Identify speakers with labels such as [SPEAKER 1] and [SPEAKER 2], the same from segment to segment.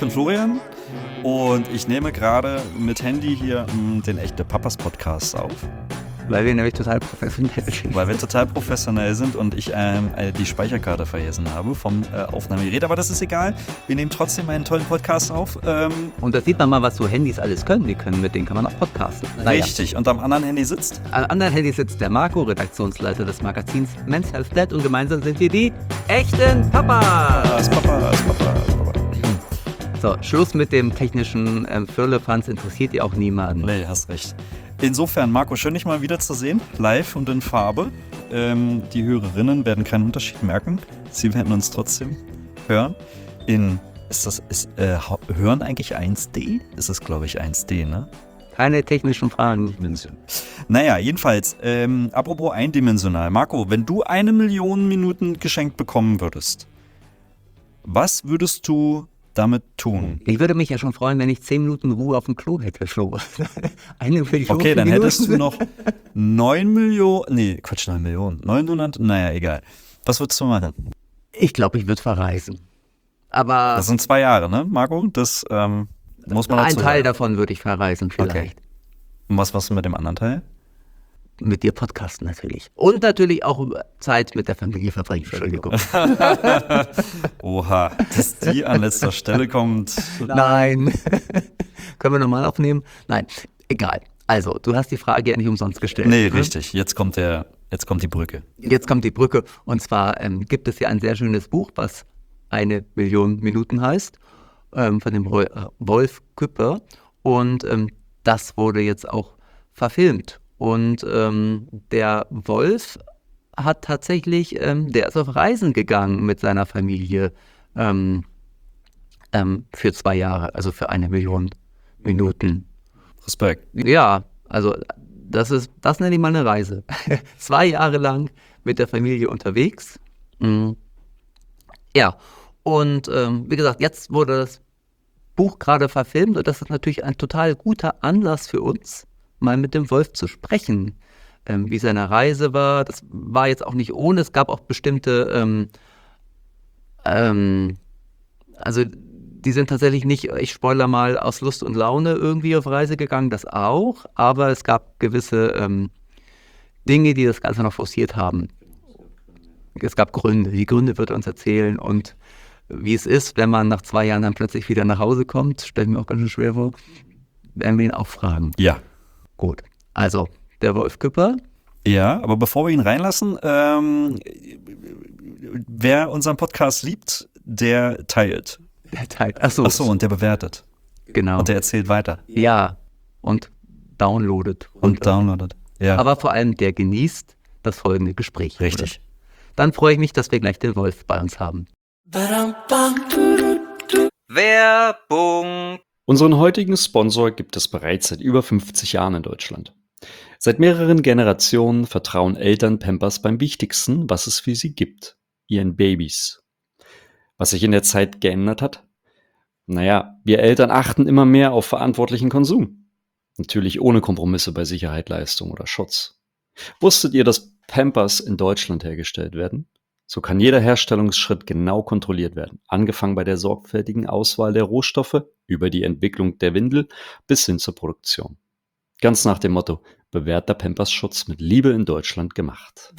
[SPEAKER 1] bin Florian und ich nehme gerade mit Handy hier den Echte Papas Podcast auf.
[SPEAKER 2] Weil wir nämlich total professionell sind.
[SPEAKER 1] Weil wir total professionell sind und ich die Speicherkarte vergessen habe vom Aufnahmegerät. Aber das ist egal. Wir nehmen trotzdem einen tollen Podcast auf.
[SPEAKER 2] Und da sieht man mal, was so Handys alles können. Mit denen kann man auch podcasten.
[SPEAKER 1] Richtig. Und am anderen Handy sitzt?
[SPEAKER 2] Am anderen Handy sitzt der Marco, Redaktionsleiter des Magazins Men's Health Net. Und gemeinsam sind wir die echten Papas.
[SPEAKER 1] Papa.
[SPEAKER 2] So, Schluss mit dem technischen Firlefanz. Interessiert ihr auch niemanden.
[SPEAKER 1] Nee, hast recht. Insofern, Marco, schön, dich mal wieder zu sehen, live und in Farbe. Die Hörerinnen werden keinen Unterschied merken. Sie werden uns trotzdem hören. Hören eigentlich 1D? Ist es, glaube ich, 1D, ne?
[SPEAKER 2] Keine technischen Fragen.
[SPEAKER 1] Naja, jedenfalls, apropos eindimensional. Marco, wenn du 1 Million Minuten geschenkt bekommen würdest, was würdest du damit tun?
[SPEAKER 2] Ich würde mich ja schon freuen, wenn ich 10 Minuten Ruhe auf dem Klo hätte, Flo. 1 Million
[SPEAKER 1] Okay, dann
[SPEAKER 2] Minuten.
[SPEAKER 1] hättest du noch 9 Millionen, 9 Millionen, 900, naja, egal. Was würdest du machen?
[SPEAKER 2] Ich glaube, ich würde verreisen. Aber
[SPEAKER 1] Das sind 2 Jahre, ne, Marco? Das muss man dazu
[SPEAKER 2] ein Teil
[SPEAKER 1] sagen.
[SPEAKER 2] davon würde ich verreisen vielleicht.
[SPEAKER 1] Okay. Und was machst du mit dem anderen Teil?
[SPEAKER 2] Mit dir podcasten natürlich. Und natürlich auch Zeit mit der Familie verbringen. Entschuldigung.
[SPEAKER 1] Oha, dass die an letzter Stelle kommt.
[SPEAKER 2] Nein. Können wir nochmal aufnehmen? Nein, egal. Also, du hast die Frage ja nicht umsonst gestellt.
[SPEAKER 1] Nee,
[SPEAKER 2] ne?
[SPEAKER 1] richtig. Jetzt kommt die Brücke.
[SPEAKER 2] Jetzt kommt die Brücke. Und zwar gibt es ja ein sehr schönes Buch, was 1 Million Minuten heißt, von dem Wolf Küpper. Und das wurde jetzt auch verfilmt. Und der Wolf hat tatsächlich, der ist auf Reisen gegangen mit seiner Familie für 2 Jahre, also für 1 Million Minuten.
[SPEAKER 1] Respekt.
[SPEAKER 2] Ja, also das nenne ich mal eine Reise. 2 Jahre lang mit der Familie unterwegs. Ja, und wie gesagt, jetzt wurde das Buch gerade verfilmt und das ist natürlich ein total guter Anlass für uns, mal mit dem Wolf zu sprechen, wie seine Reise war. Das war jetzt auch nicht ohne, es gab auch bestimmte, also die sind tatsächlich nicht, ich spoilere mal, aus Lust und Laune irgendwie auf Reise gegangen, das auch, aber es gab gewisse Dinge, die das Ganze noch forciert haben. Es gab Gründe, die Gründe wird er uns erzählen und wie es ist, wenn man nach 2 Jahren dann plötzlich wieder nach Hause kommt, stelle ich mir auch ganz schön schwer vor, werden wir ihn auch fragen.
[SPEAKER 1] Ja.
[SPEAKER 2] Gut, also der Wolf Küpper.
[SPEAKER 1] Ja, aber bevor wir ihn reinlassen, wer unseren Podcast liebt, der teilt.
[SPEAKER 2] Der teilt. Achso,
[SPEAKER 1] Und der bewertet.
[SPEAKER 2] genau.
[SPEAKER 1] Und der erzählt weiter.
[SPEAKER 2] Ja, und downloadet.
[SPEAKER 1] Und downloadet. Ja,
[SPEAKER 2] Aber vor allem der genießt das folgende Gespräch.
[SPEAKER 1] richtig.
[SPEAKER 2] Oder? Dann freue ich mich, dass wir gleich den Wolf bei uns haben. Werbung.
[SPEAKER 3] Unseren heutigen Sponsor gibt es bereits seit über 50 Jahren in Deutschland. Seit mehreren Generationen vertrauen Eltern Pampers beim Wichtigsten, was es für sie gibt, ihren Babys. Was sich in der Zeit geändert hat? Naja, wir Eltern achten immer mehr auf verantwortlichen Konsum. Natürlich ohne Kompromisse bei Sicherheit, Leistung oder Schutz. Wusstet ihr, dass Pampers in Deutschland hergestellt werden? So kann jeder Herstellungsschritt genau kontrolliert werden, angefangen bei der sorgfältigen Auswahl der Rohstoffe, über die Entwicklung der Windel bis hin zur Produktion. Ganz nach dem Motto, bewährter Pampers-Schutz mit Liebe in Deutschland gemacht.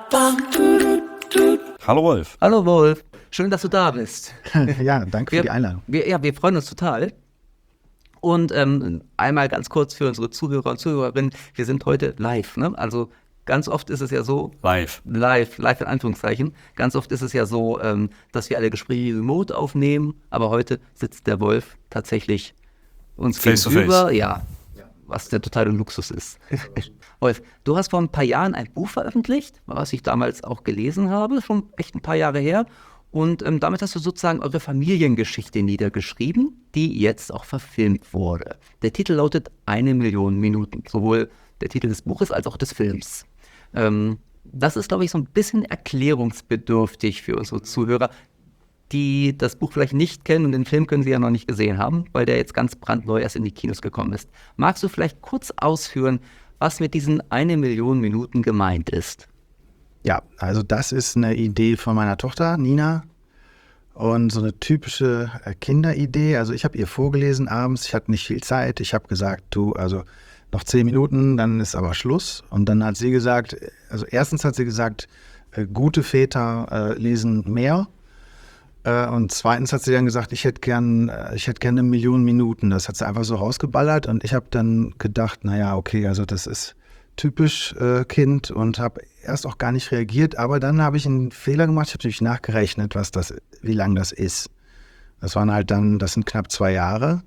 [SPEAKER 1] Hallo Wolf.
[SPEAKER 2] Hallo Wolf, schön, dass du da bist.
[SPEAKER 4] Ja, danke für die Einladung.
[SPEAKER 2] Wir freuen uns total. Und einmal ganz kurz für unsere Zuhörer und Zuhörerinnen, wir sind heute live, ne? Also ganz oft ist es ja so, live in Anführungszeichen, ganz oft ist es ja so, dass wir alle Gespräche remote aufnehmen, aber heute sitzt der Wolf tatsächlich uns
[SPEAKER 1] Face to
[SPEAKER 2] gegenüber.
[SPEAKER 1] face.
[SPEAKER 2] Ja, was der totale Luxus ist. Wolf, du hast vor ein paar Jahren ein Buch veröffentlicht, was ich damals auch gelesen habe, schon echt ein paar Jahre her. Und damit hast du sozusagen eure Familiengeschichte niedergeschrieben, die jetzt auch verfilmt wurde. Der Titel lautet 1 Million Minuten, sowohl der Titel des Buches als auch des Films. Das ist, glaube ich, so ein bisschen erklärungsbedürftig für unsere Zuhörer, die das Buch vielleicht nicht kennen und den Film können sie ja noch nicht gesehen haben, weil der jetzt ganz brandneu erst in die Kinos gekommen ist. Magst du vielleicht kurz ausführen, was mit diesen 1 Million Minuten gemeint ist?
[SPEAKER 4] Ja, also das ist eine Idee von meiner Tochter Nina Und so eine typische Kinderidee, also ich habe ihr vorgelesen abends, ich hatte nicht viel Zeit, ich habe gesagt, du, also noch 10 Minuten, dann ist aber Schluss. Und dann hat sie gesagt, also erstens hat sie gesagt, gute Väter lesen mehr. Und zweitens hat sie dann gesagt, ich hätte gern 1.000.000 Minuten. Das hat sie einfach so rausgeballert und ich habe dann gedacht, naja, okay, also das ist typisch Kind und habe erst auch gar nicht reagiert, aber dann habe ich einen Fehler gemacht, ich habe nämlich nachgerechnet, wie lang das ist. Das sind knapp 2 Jahre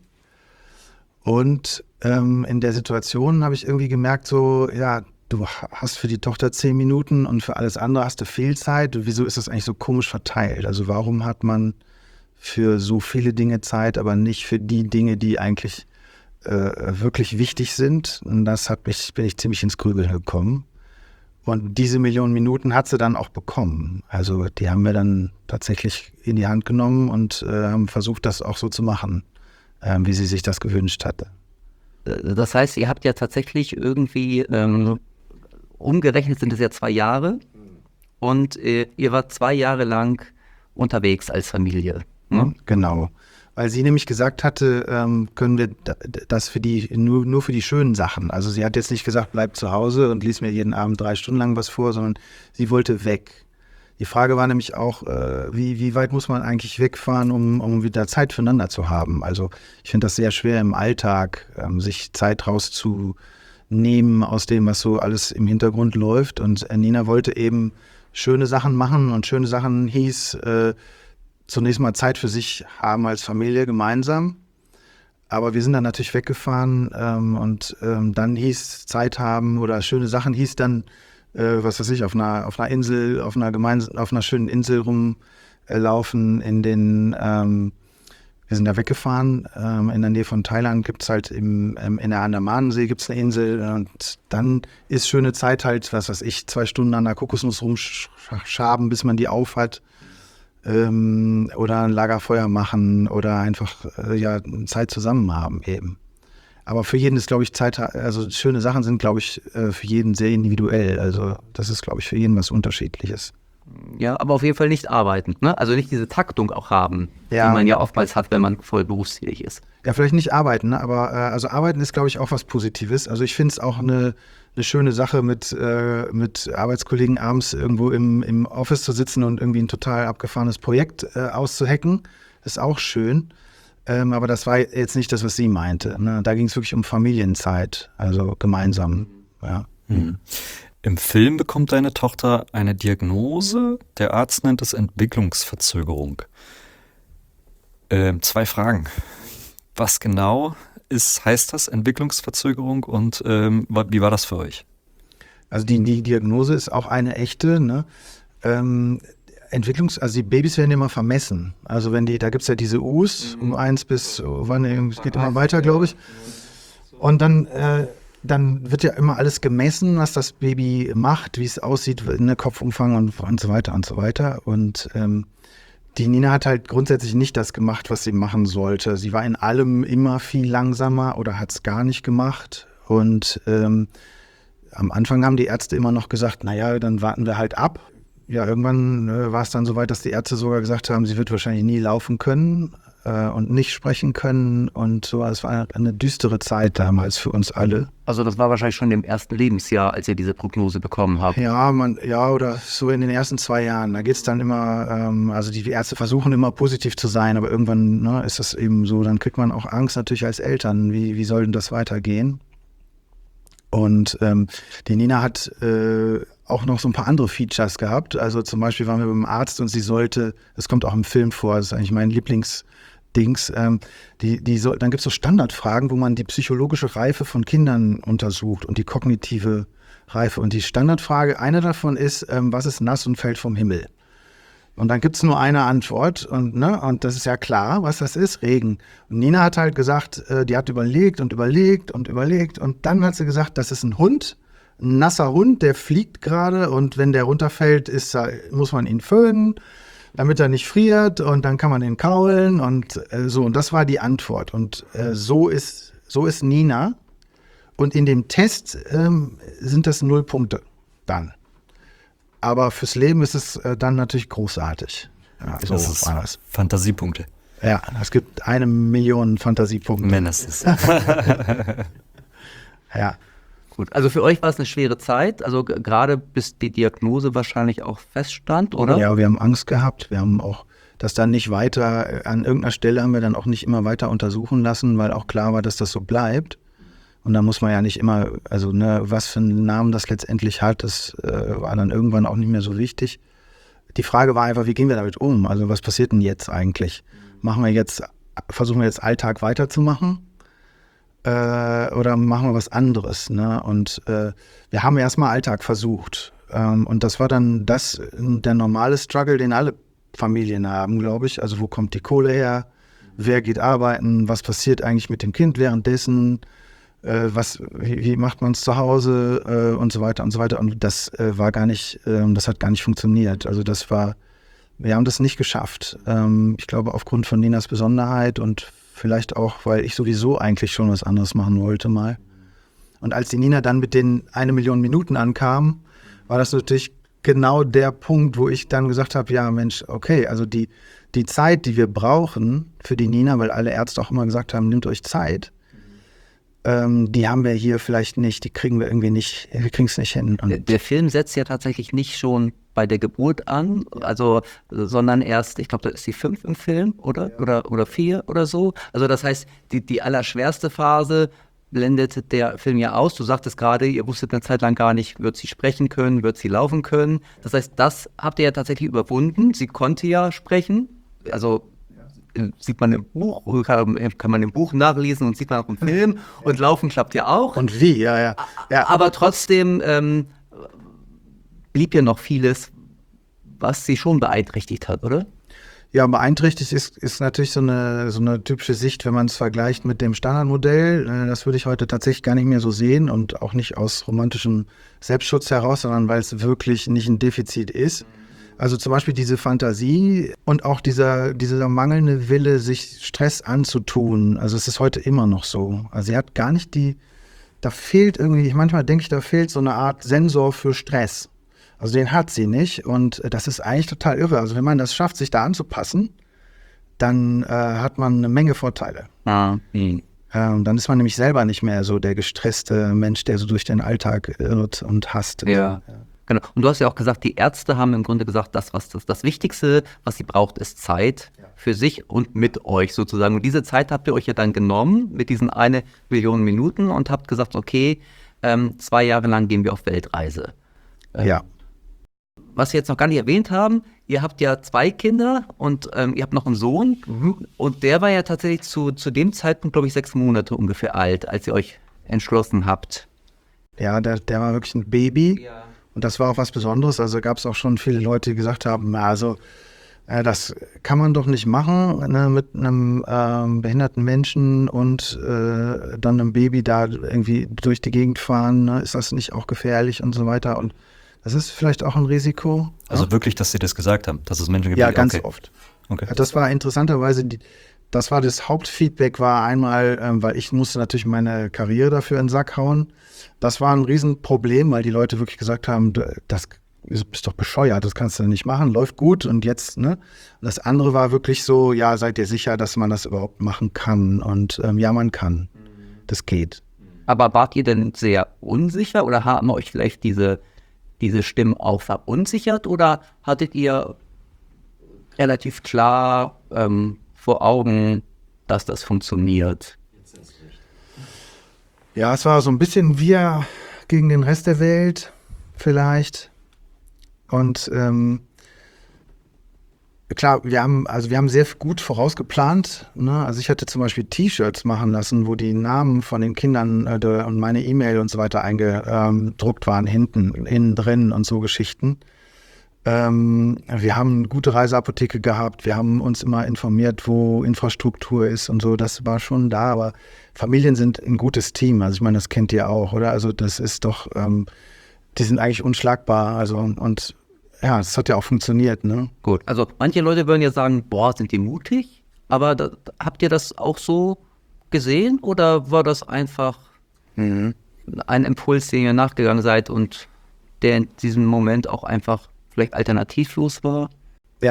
[SPEAKER 4] und in der Situation habe ich irgendwie gemerkt, so, ja, du hast für die Tochter 10 Minuten und für alles andere hast du Fehlzeit. Wieso ist das eigentlich so komisch verteilt? Also warum hat man für so viele Dinge Zeit, aber nicht für die Dinge, die eigentlich wirklich wichtig sind? Und bin ich ziemlich ins Grübeln gekommen. Und diese 1.000.000 Minuten hat sie dann auch bekommen. Also die haben wir dann tatsächlich in die Hand genommen und haben versucht, das auch so zu machen, wie sie sich das gewünscht hatte.
[SPEAKER 2] Das heißt, ihr habt ja tatsächlich irgendwie umgerechnet sind es ja 2 Jahre und ihr wart 2 Jahre lang unterwegs als Familie. Ne?
[SPEAKER 4] Genau, weil sie nämlich gesagt hatte, können wir das nur für die schönen Sachen. Also sie hat jetzt nicht gesagt, bleib zu Hause und lies mir jeden Abend 3 Stunden lang was vor, sondern sie wollte weg. Die Frage war nämlich auch, wie weit muss man eigentlich wegfahren, um wieder Zeit füreinander zu haben? Also ich finde das sehr schwer im Alltag, sich Zeit rauszunehmen aus dem, was so alles im Hintergrund läuft. Und Nina wollte eben schöne Sachen machen und schöne Sachen hieß zunächst mal Zeit für sich haben als Familie gemeinsam. Aber wir sind dann natürlich weggefahren und dann hieß Zeit haben oder schöne Sachen hieß dann, was weiß ich, auf einer Insel, auf einer schönen Insel rumlaufen wir sind da weggefahren, in der Nähe von Thailand gibt es halt in der Andamanensee gibt's eine Insel und dann ist schöne Zeit halt, was weiß ich, 2 Stunden an der Kokosnuss rumschaben, bis man die auf hat oder ein Lagerfeuer machen oder einfach Zeit zusammen haben eben. Aber für jeden ist, glaube ich, also schöne Sachen sind, glaube ich, für jeden sehr individuell. Also das ist, glaube ich, für jeden was Unterschiedliches.
[SPEAKER 2] Ja, aber auf jeden Fall nicht arbeiten, ne? Also nicht diese Taktung auch haben,
[SPEAKER 4] Ja.
[SPEAKER 2] die man ja oftmals hat, wenn man voll berufstätig ist.
[SPEAKER 4] Ja, vielleicht nicht arbeiten, ne? Aber also arbeiten ist, glaube ich, auch was Positives. Also ich finde es auch eine schöne Sache, mit Arbeitskollegen abends irgendwo im Office zu sitzen und irgendwie ein total abgefahrenes Projekt auszuhacken. Ist auch schön. Aber das war jetzt nicht das, was sie meinte. Ne? Da ging es wirklich um Familienzeit, also gemeinsam. Ja.
[SPEAKER 1] Mhm. Im Film bekommt deine Tochter eine Diagnose. Der Arzt nennt es Entwicklungsverzögerung. 2 Fragen. Was genau heißt das, Entwicklungsverzögerung, und wie war das für euch?
[SPEAKER 4] Also die Diagnose ist auch eine echte, ne? Also die Babys werden immer vermessen. Also da gibt es ja diese U's, um 1 bis, es geht immer weiter, glaube ich. Und dann wird ja immer alles gemessen, was das Baby macht, wie es aussieht, ne, Kopfumfang und so weiter und so weiter. Und die Nina hat halt grundsätzlich nicht das gemacht, was sie machen sollte. Sie war in allem immer viel langsamer oder hat es gar nicht gemacht. Und am Anfang haben die Ärzte immer noch gesagt, naja, dann warten wir halt ab. Ja, irgendwann war es dann so weit, dass die Ärzte sogar gesagt haben, sie wird wahrscheinlich nie laufen können und nicht sprechen können. Und so, es war eine düstere Zeit damals für uns alle.
[SPEAKER 2] Also das war wahrscheinlich schon im ersten Lebensjahr, als ihr diese Prognose bekommen habt.
[SPEAKER 4] Ja, oder so in den ersten 2 Jahren. Da geht es dann immer, also die Ärzte versuchen immer positiv zu sein, aber irgendwann ist das eben so, dann kriegt man auch Angst natürlich als Eltern. Wie soll denn das weitergehen? Und die Nina hat auch noch so ein paar andere Features gehabt. Also zum Beispiel waren wir beim Arzt und sie sollte, das kommt auch im Film vor, das ist eigentlich mein Lieblingsdings, dann gibt es so Standardfragen, wo man die psychologische Reife von Kindern untersucht und die kognitive Reife. Und die Standardfrage, eine davon ist, was ist nass und fällt vom Himmel? Und dann gibt es nur eine Antwort und das ist ja klar, was das ist, Regen. Und Nina hat halt gesagt, die hat überlegt und dann hat sie gesagt, das ist ein Hund, ein nasser Hund, der fliegt gerade und wenn der runterfällt, muss man ihn föhnen, damit er nicht friert und dann kann man ihn kaulen und so. Und das war die Antwort. Und so ist Nina. Und in dem Test sind das 0 Punkte dann. Aber fürs Leben ist es dann natürlich großartig. Ja,
[SPEAKER 1] Das
[SPEAKER 4] so
[SPEAKER 1] ist
[SPEAKER 4] war das.
[SPEAKER 1] Fantasiepunkte.
[SPEAKER 4] Ja, es gibt 1 Million Fantasiepunkte.
[SPEAKER 1] Mindestens.
[SPEAKER 4] Ja,
[SPEAKER 2] Gut, also für euch war es eine schwere Zeit, also gerade bis die Diagnose wahrscheinlich auch feststand, oder?
[SPEAKER 4] ja, wir haben Angst gehabt. Wir haben auch das dann nicht weiter, an irgendeiner Stelle haben wir dann auch nicht immer weiter untersuchen lassen, weil auch klar war, dass das so bleibt. Und da muss man ja nicht immer, also ne, was für einen Namen das letztendlich hat, das war dann irgendwann auch nicht mehr so wichtig. Die Frage war einfach, wie gehen wir damit um? Also was passiert denn jetzt eigentlich? Versuchen wir jetzt Alltag weiterzumachen? Oder machen wir was anderes? Ne? Und wir haben erstmal Alltag versucht. Und das war dann der normale Struggle, den alle Familien haben, glaube ich. Also wo kommt die Kohle her? Wer geht arbeiten? Was passiert eigentlich mit dem Kind währenddessen? Wie macht man es zu Hause? Und so weiter und so weiter. Und das war gar nicht, das hat gar nicht funktioniert. Also wir haben das nicht geschafft. Ich glaube, aufgrund von Ninas Besonderheit und vielleicht auch, weil ich sowieso eigentlich schon was anderes machen wollte mal. Und als die Nina dann mit den 1 Million Minuten ankam, war das natürlich genau der Punkt, wo ich dann gesagt habe, ja Mensch, okay, also die Zeit, die wir brauchen für die Nina, weil alle Ärzte auch immer gesagt haben, nehmt euch Zeit, die haben wir hier vielleicht nicht, die kriegen wir irgendwie nicht, wir kriegen es nicht hin. Und
[SPEAKER 2] Der Film setzt ja tatsächlich nicht schon bei der Geburt an, also, sondern erst, ich glaube, da ist die 5 im Film, oder? Oder 4 oder so. Also das heißt, die allerschwerste Phase blendet der Film ja aus. Du sagtest gerade, ihr wusstet eine Zeit lang gar nicht, wird sie sprechen können, wird sie laufen können. Das heißt, das habt ihr ja tatsächlich überwunden. Sie konnte ja sprechen, also sieht man im Buch, kann man im Buch nachlesen und sieht man auch im Film. Und laufen klappt ja auch.
[SPEAKER 4] Und wie, ja.
[SPEAKER 2] Aber trotzdem blieb ja noch vieles, was sie schon beeinträchtigt hat, oder?
[SPEAKER 4] Ja, beeinträchtigt ist natürlich so eine typische Sicht, wenn man es vergleicht mit dem Standardmodell. Das würde ich heute tatsächlich gar nicht mehr so sehen und auch nicht aus romantischem Selbstschutz heraus, sondern weil es wirklich nicht ein Defizit ist. Also zum Beispiel diese Fantasie und auch dieser mangelnde Wille, sich Stress anzutun. Also es ist heute immer noch so. Also sie hat gar nicht da fehlt irgendwie, manchmal denke ich, da fehlt so eine Art Sensor für Stress. Also den hat sie nicht und das ist eigentlich total irre. Also wenn man das schafft, sich da anzupassen, dann hat man eine Menge Vorteile. Dann ist man nämlich selber nicht mehr so der gestresste Mensch, der so durch den Alltag irrt und hasst.
[SPEAKER 2] Ja. Genau. Und du hast ja auch gesagt, die Ärzte haben im Grunde gesagt, das Wichtigste, was sie braucht, ist Zeit für sich und mit euch sozusagen. Und diese Zeit habt ihr euch ja dann genommen mit diesen 1 Million Minuten und habt gesagt, okay, 2 Jahre lang gehen wir auf Weltreise.
[SPEAKER 4] Ja.
[SPEAKER 2] Was wir jetzt noch gar nicht erwähnt haben, ihr habt ja 2 Kinder und ihr habt noch einen Sohn. Und der war ja tatsächlich zu dem Zeitpunkt, glaube ich, 6 Monate ungefähr alt, als ihr euch entschlossen habt.
[SPEAKER 4] Ja, der war wirklich ein Baby.
[SPEAKER 2] Ja.
[SPEAKER 4] Und das war auch was Besonderes. Also gab es auch schon viele Leute, die gesagt haben, das kann man doch nicht machen, ne, mit einem behinderten Menschen und dann einem Baby da irgendwie durch die Gegend fahren. Ne? Ist das nicht auch gefährlich und so weiter? Und das ist vielleicht auch ein Risiko.
[SPEAKER 1] Also wirklich, dass sie das gesagt haben, dass es Menschen gibt?
[SPEAKER 4] Ja, ganz
[SPEAKER 1] okay.
[SPEAKER 4] oft.
[SPEAKER 1] Okay.
[SPEAKER 4] Das war interessanterweise, das Hauptfeedback war einmal, weil ich musste natürlich meine Karriere dafür in den Sack hauen. Das war ein Riesenproblem, weil die Leute wirklich gesagt haben, das bist doch bescheuert, das kannst du nicht machen, läuft gut und jetzt, ne? Und das andere war wirklich so, ja, seid ihr sicher, dass man das überhaupt machen kann? Und ja, man kann. Das geht.
[SPEAKER 2] Aber wart ihr denn sehr unsicher oder haben euch vielleicht diese Stimmen auch verunsichert oder hattet ihr relativ klar vor Augen, dass das funktioniert?
[SPEAKER 4] Ja, es war so ein bisschen wir gegen den Rest der Welt vielleicht. Und klar, wir haben sehr gut vorausgeplant. Ne? Also ich hatte zum Beispiel T-Shirts machen lassen, wo die Namen von den Kindern und meine E-Mail und so weiter eingedruckt waren, innen drin und so Geschichten. Wir haben eine gute Reiseapotheke gehabt, wir haben uns immer informiert, wo Infrastruktur ist und so, das war schon da, aber Familien sind ein gutes Team, also ich meine, das kennt ihr auch, oder? Also das ist doch, die sind eigentlich unschlagbar, also und ja, das hat ja auch funktioniert, ne?
[SPEAKER 2] Gut, also manche Leute würden ja sagen, boah, sind die mutig, aber habt ihr das auch so gesehen oder war das einfach ein Impuls, den ihr nachgegangen seid und der in diesem Moment auch einfach vielleicht alternativlos war?
[SPEAKER 4] Ja,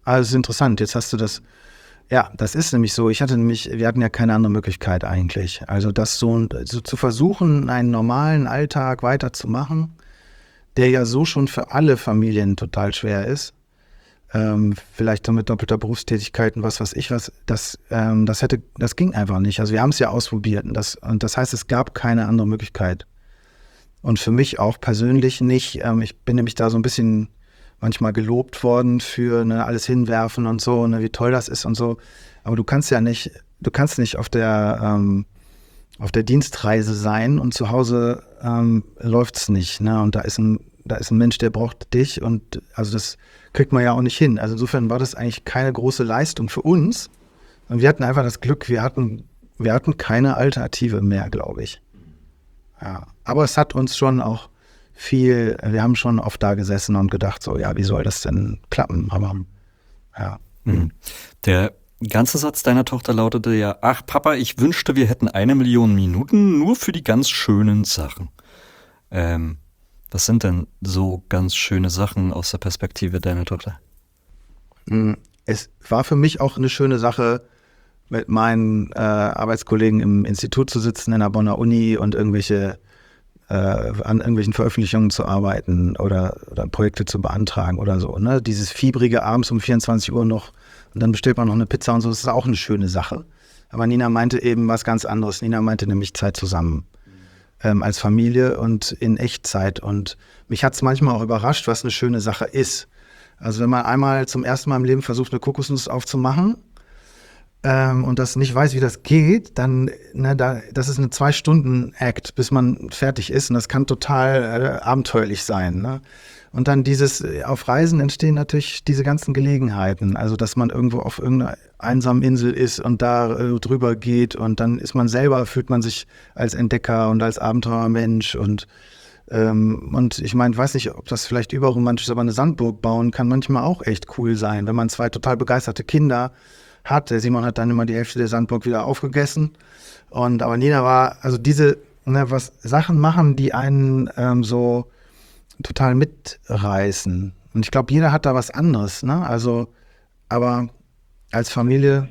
[SPEAKER 4] Also es ist interessant, jetzt hast du das, ja, das ist nämlich so, wir hatten ja keine andere Möglichkeit eigentlich. Also das so zu versuchen, einen normalen Alltag weiterzumachen, der ja so schon für alle Familien total schwer ist, vielleicht dann mit doppelter Berufstätigkeit und was weiß ich was, das ging einfach nicht. Also wir haben es ja ausprobiert und das heißt, es gab keine andere Möglichkeit. Und für mich auch persönlich nicht. Ich bin nämlich da so ein bisschen manchmal gelobt worden für alles hinwerfen und so, wie toll das ist und so. Aber du kannst nicht auf der Dienstreise sein und zu Hause läuft's nicht. Ne? Und da ist ein Mensch, der braucht dich und also das kriegt man ja auch nicht hin. Also insofern war das eigentlich keine große Leistung für uns. Und wir hatten einfach das Glück, wir hatten keine Alternative mehr, glaube ich. Ja. Aber es hat uns schon auch wir haben schon oft da gesessen und gedacht, so, ja, wie soll das denn klappen? Aber, ja.
[SPEAKER 1] Der ganze Satz deiner Tochter lautete ja, ach Papa, ich wünschte, wir hätten 1 Million Minuten nur für die ganz schönen Sachen. Was sind denn so ganz schöne Sachen aus der Perspektive deiner Tochter?
[SPEAKER 4] Es war für mich auch eine schöne Sache, mit meinen Arbeitskollegen im Institut zu sitzen in der Bonner Uni und an irgendwelchen Veröffentlichungen zu arbeiten oder Projekte zu beantragen oder so. Ne? Dieses fiebrige abends um 24 Uhr noch und dann bestellt man noch eine Pizza und so, das ist auch eine schöne Sache. Aber Nina meinte eben was ganz anderes. Nina meinte nämlich Zeit zusammen als Familie und in Echtzeit. Und mich hat es manchmal auch überrascht, was eine schöne Sache ist. Also wenn man einmal zum ersten Mal im Leben versucht, eine Kokosnuss aufzumachen, und das nicht weiß, wie das geht, dann, das ist eine 2-Stunden-Act, bis man fertig ist und das kann total abenteuerlich sein. Ne? Und dann auf Reisen entstehen natürlich diese ganzen Gelegenheiten, also dass man irgendwo auf irgendeiner einsamen Insel ist und da drüber geht und dann fühlt man sich als Entdecker und als Abenteuermensch und ich meine, weiß nicht, ob das vielleicht überromantisch ist, aber eine Sandburg bauen kann manchmal auch echt cool sein, wenn man 2 total begeisterte Kinder hat. Der Simon hat dann immer die Hälfte der Sandburg wieder aufgegessen. Aber Nina war, also was Sachen machen, die einen so total mitreißen. Und ich glaube, jeder hat da was anderes, ne? Also, aber als Familie.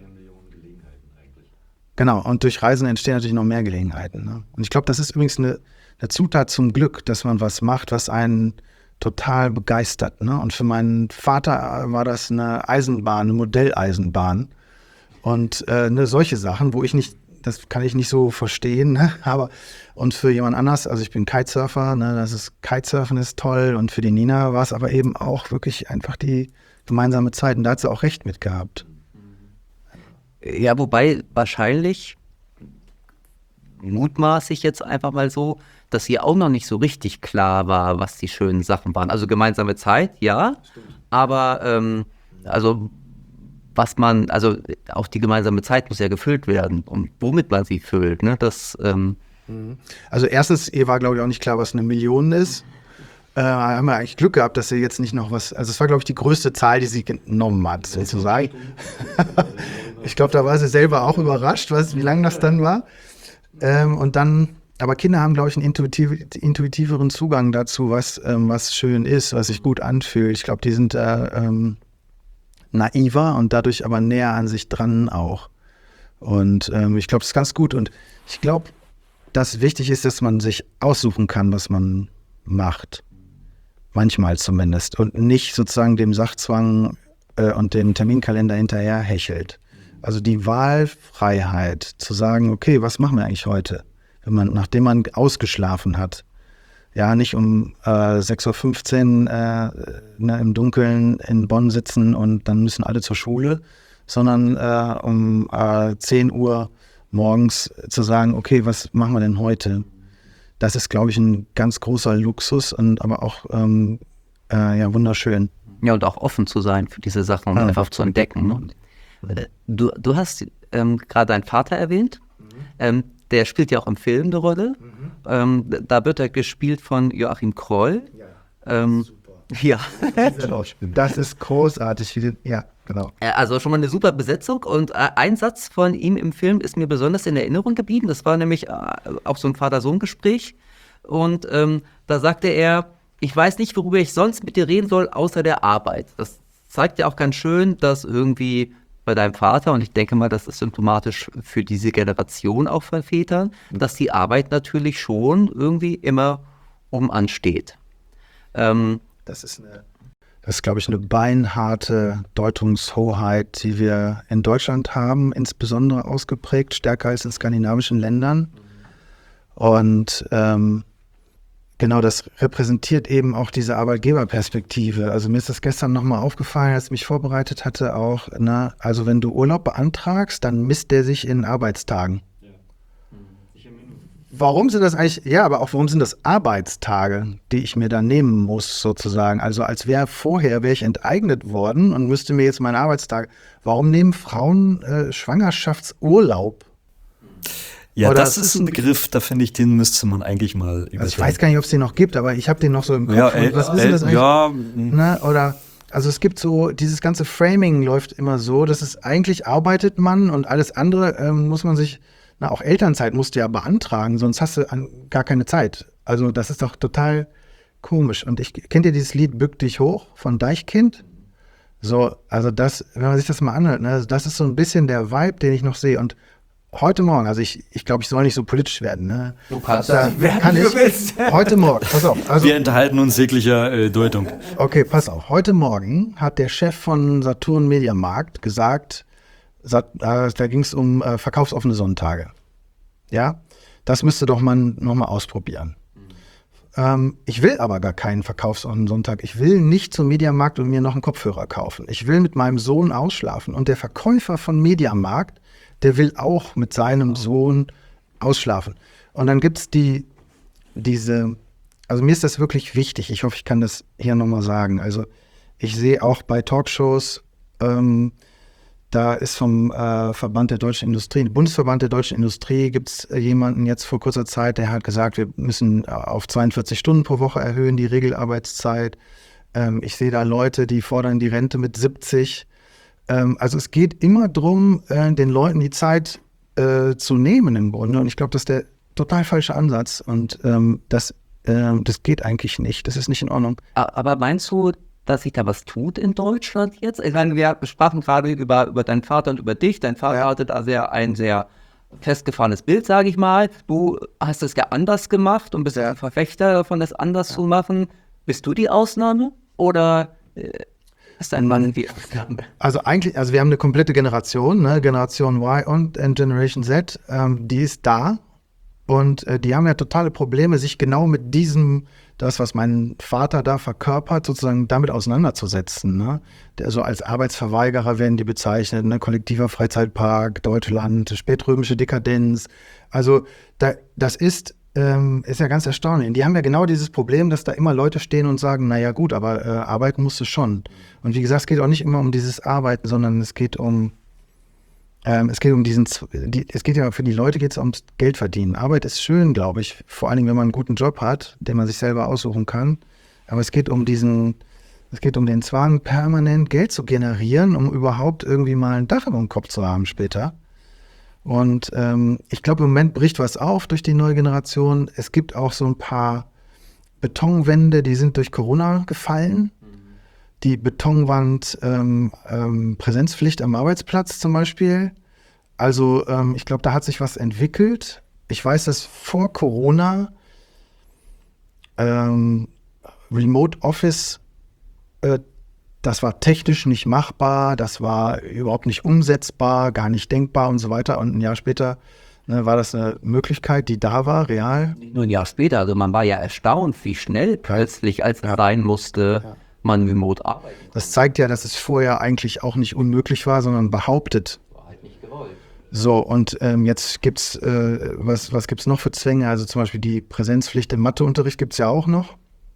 [SPEAKER 4] Genau, und durch Reisen entstehen natürlich noch mehr Gelegenheiten. Ne? Und ich glaube, das ist übrigens eine Zutat zum Glück, dass man was macht, was einen total begeistert. Ne? Und für meinen Vater war das eine Eisenbahn, eine Modelleisenbahn. Und solche Sachen, das kann ich nicht so verstehen, ne? Und für jemand anders, also ich bin Kitesurfer, ne? Kitesurfen ist toll und für die Nina war es aber eben auch wirklich einfach die gemeinsame Zeit und da hat sie auch recht mit gehabt.
[SPEAKER 2] Ja, wobei wahrscheinlich mutmaße ich jetzt einfach mal so, dass ihr auch noch nicht so richtig klar war, was die schönen Sachen waren. Also gemeinsame Zeit, ja, aber also auch die gemeinsame Zeit muss ja gefüllt werden und womit man sie füllt, ne?
[SPEAKER 4] Also erstens, ihr war, glaube ich, auch nicht klar, was 1 Million ist. Haben wir eigentlich Glück gehabt, dass sie jetzt nicht noch was, also es war, glaube ich, die größte Zahl, die sie genommen hat, sozusagen. Ich glaube, da war sie selber auch überrascht, wie lang das dann war. Aber Kinder haben, glaube ich, einen intuitiveren Zugang dazu, was schön ist, was sich gut anfühlt. Ich glaube, die sind naiver und dadurch aber näher an sich dran auch. Und ich glaube, das ist ganz gut. Und ich glaube, dass wichtig ist, dass man sich aussuchen kann, was man macht. Manchmal zumindest. Und nicht sozusagen dem Sachzwang und dem Terminkalender hinterher hechelt. Also die Wahlfreiheit zu sagen, okay, was machen wir eigentlich heute? Nachdem man ausgeschlafen hat. Ja, nicht um 6:15 Uhr im Dunkeln in Bonn sitzen und dann müssen alle zur Schule, sondern um 10 Uhr morgens zu sagen, okay, was machen wir denn heute? Das ist, glaube ich, ein ganz großer Luxus und aber auch wunderschön.
[SPEAKER 2] Ja, und auch offen zu sein für diese Sachen und einfach zu entdecken. Ne? Du hast gerade deinen Vater erwähnt. Der spielt ja auch im Film eine Rolle. Da wird er gespielt von Joachim Kroll.
[SPEAKER 4] Super.
[SPEAKER 2] Ja.
[SPEAKER 4] Das ist großartig. Ja, genau.
[SPEAKER 2] Also schon mal eine super Besetzung. Und ein Satz von ihm im Film ist mir besonders in Erinnerung geblieben. Das war nämlich auch so ein Vater-Sohn-Gespräch. Und da sagte er, ich weiß nicht, worüber ich sonst mit dir reden soll, außer der Arbeit. Das zeigt ja auch ganz schön, dass irgendwie bei deinem Vater, und ich denke mal, das ist symptomatisch für diese Generation auch von Vätern, dass die Arbeit natürlich schon irgendwie immer oben ansteht.
[SPEAKER 4] Das ist, glaube ich, eine beinharte Deutungshoheit, die wir in Deutschland haben, insbesondere ausgeprägt, stärker als in skandinavischen Ländern. Und genau, das repräsentiert eben auch diese Arbeitgeberperspektive. Also mir ist das gestern nochmal aufgefallen, als ich mich vorbereitet hatte auch. Also wenn du Urlaub beantragst, dann misst der sich in Arbeitstagen. Warum sind das eigentlich, ja, aber auch warum sind das Arbeitstage, die ich mir dann nehmen muss sozusagen? Also als wäre ich enteignet worden und müsste mir jetzt meine Arbeitstage. Warum nehmen Frauen Schwangerschaftsurlaub?
[SPEAKER 1] Ja,
[SPEAKER 4] Oder
[SPEAKER 1] das ist ein Begriff, da finde ich, den müsste man eigentlich mal
[SPEAKER 4] Also ich weiß gar nicht, ob es den noch gibt, aber ich habe den noch so im Kopf.
[SPEAKER 1] Ja,
[SPEAKER 4] Und was ist denn das eigentlich?
[SPEAKER 1] ja,
[SPEAKER 4] Oder, also es gibt so, dieses ganze Framing läuft immer so, dass es eigentlich arbeitet man und alles andere muss man sich, auch Elternzeit musst du ja beantragen, sonst hast du gar keine Zeit. Also das ist doch total komisch. Und kennt ihr dieses Lied Bück dich hoch von Deichkind? So, also das, wenn man sich das mal anhört, ne, das ist so ein bisschen der Vibe, den ich noch sehe. Und heute Morgen, also ich glaube, ich soll nicht so politisch werden. Ne?
[SPEAKER 2] Du kannst
[SPEAKER 4] Heute Morgen, pass auf. Also,
[SPEAKER 1] wir enthalten uns jeglicher Deutung.
[SPEAKER 4] okay, pass auf. Heute Morgen hat der Chef von Saturn Mediamarkt gesagt, da ging es um verkaufsoffene Sonntage. Ja, das müsste doch man nochmal ausprobieren. Ich will aber gar keinen verkaufsoffenen Sonntag. Ich will nicht zum Mediamarkt und mir noch einen Kopfhörer kaufen. Ich will mit meinem Sohn ausschlafen. Und der Verkäufer von Mediamarkt, der will auch mit seinem Sohn ausschlafen. Und dann gibt es also mir ist das wirklich wichtig. Ich hoffe, ich kann das hier nochmal sagen. Also ich sehe auch bei Talkshows, da ist vom Verband der Deutschen Industrie, Bundesverband der Deutschen Industrie, gibt es jemanden jetzt vor kurzer Zeit, der hat gesagt, wir müssen auf 42 Stunden pro Woche erhöhen, die Regelarbeitszeit. Ich sehe da Leute, die fordern die Rente mit 70. Also es geht immer darum, den Leuten die Zeit zu nehmen im Grunde. Und ich glaube, das ist der total falsche Ansatz. Und das geht eigentlich nicht. Das ist nicht in Ordnung.
[SPEAKER 2] Aber meinst du, dass sich da was tut in Deutschland jetzt? Ich meine, wir sprachen gerade über deinen Vater und über dich. Dein Vater hatte da ein sehr festgefahrenes Bild, sage ich mal. Du hast es ja anders gemacht und bist ein Verfechter davon, das anders zu machen. Bist du die Ausnahme oder ist dein Mann die Ausnahme?
[SPEAKER 4] Also wir haben eine komplette Generation, ne? Generation Y und Generation Z, die ist da. Und die haben ja totale Probleme, sich genau mit das, was mein Vater da verkörpert, sozusagen damit auseinanderzusetzen. Ne? So als Arbeitsverweigerer werden die bezeichnet, ne? Kollektiver Freizeitpark, Deutschland, spätrömische Dekadenz. Also das ist ja ganz erstaunlich. Die haben ja genau dieses Problem, dass da immer Leute stehen und sagen, naja gut, aber arbeiten musst du schon. Und wie gesagt, es geht auch nicht immer um dieses Arbeiten, sondern es geht für die Leute geht es ums Geld verdienen. Arbeit ist schön, glaube ich, vor allen Dingen, wenn man einen guten Job hat, den man sich selber aussuchen kann. Aber es geht um den Zwang, permanent Geld zu generieren, um überhaupt irgendwie mal ein Dach über dem Kopf zu haben später. Und ich glaube, im Moment bricht was auf durch die neue Generation. Es gibt auch so ein paar Betonwände, die sind durch Corona gefallen. Die Betonwand, Präsenzpflicht am Arbeitsplatz zum Beispiel. Also ich glaube, da hat sich was entwickelt. Ich weiß, dass vor Corona Remote Office, das war technisch nicht machbar, das war überhaupt nicht umsetzbar, gar nicht denkbar und so weiter. Und ein Jahr später war das eine Möglichkeit, die da war, real.
[SPEAKER 2] Nur ein Jahr später, also man war ja erstaunt, wie schnell plötzlich, als es sein musste, man remote arbeitet.
[SPEAKER 4] Das zeigt ja, dass es vorher eigentlich auch nicht unmöglich war, sondern behauptet.
[SPEAKER 2] War halt nicht gewollt.
[SPEAKER 4] So, und jetzt gibt's, was gibt's noch für Zwänge? Also zum Beispiel die Präsenzpflicht im Matheunterricht gibt's ja auch noch.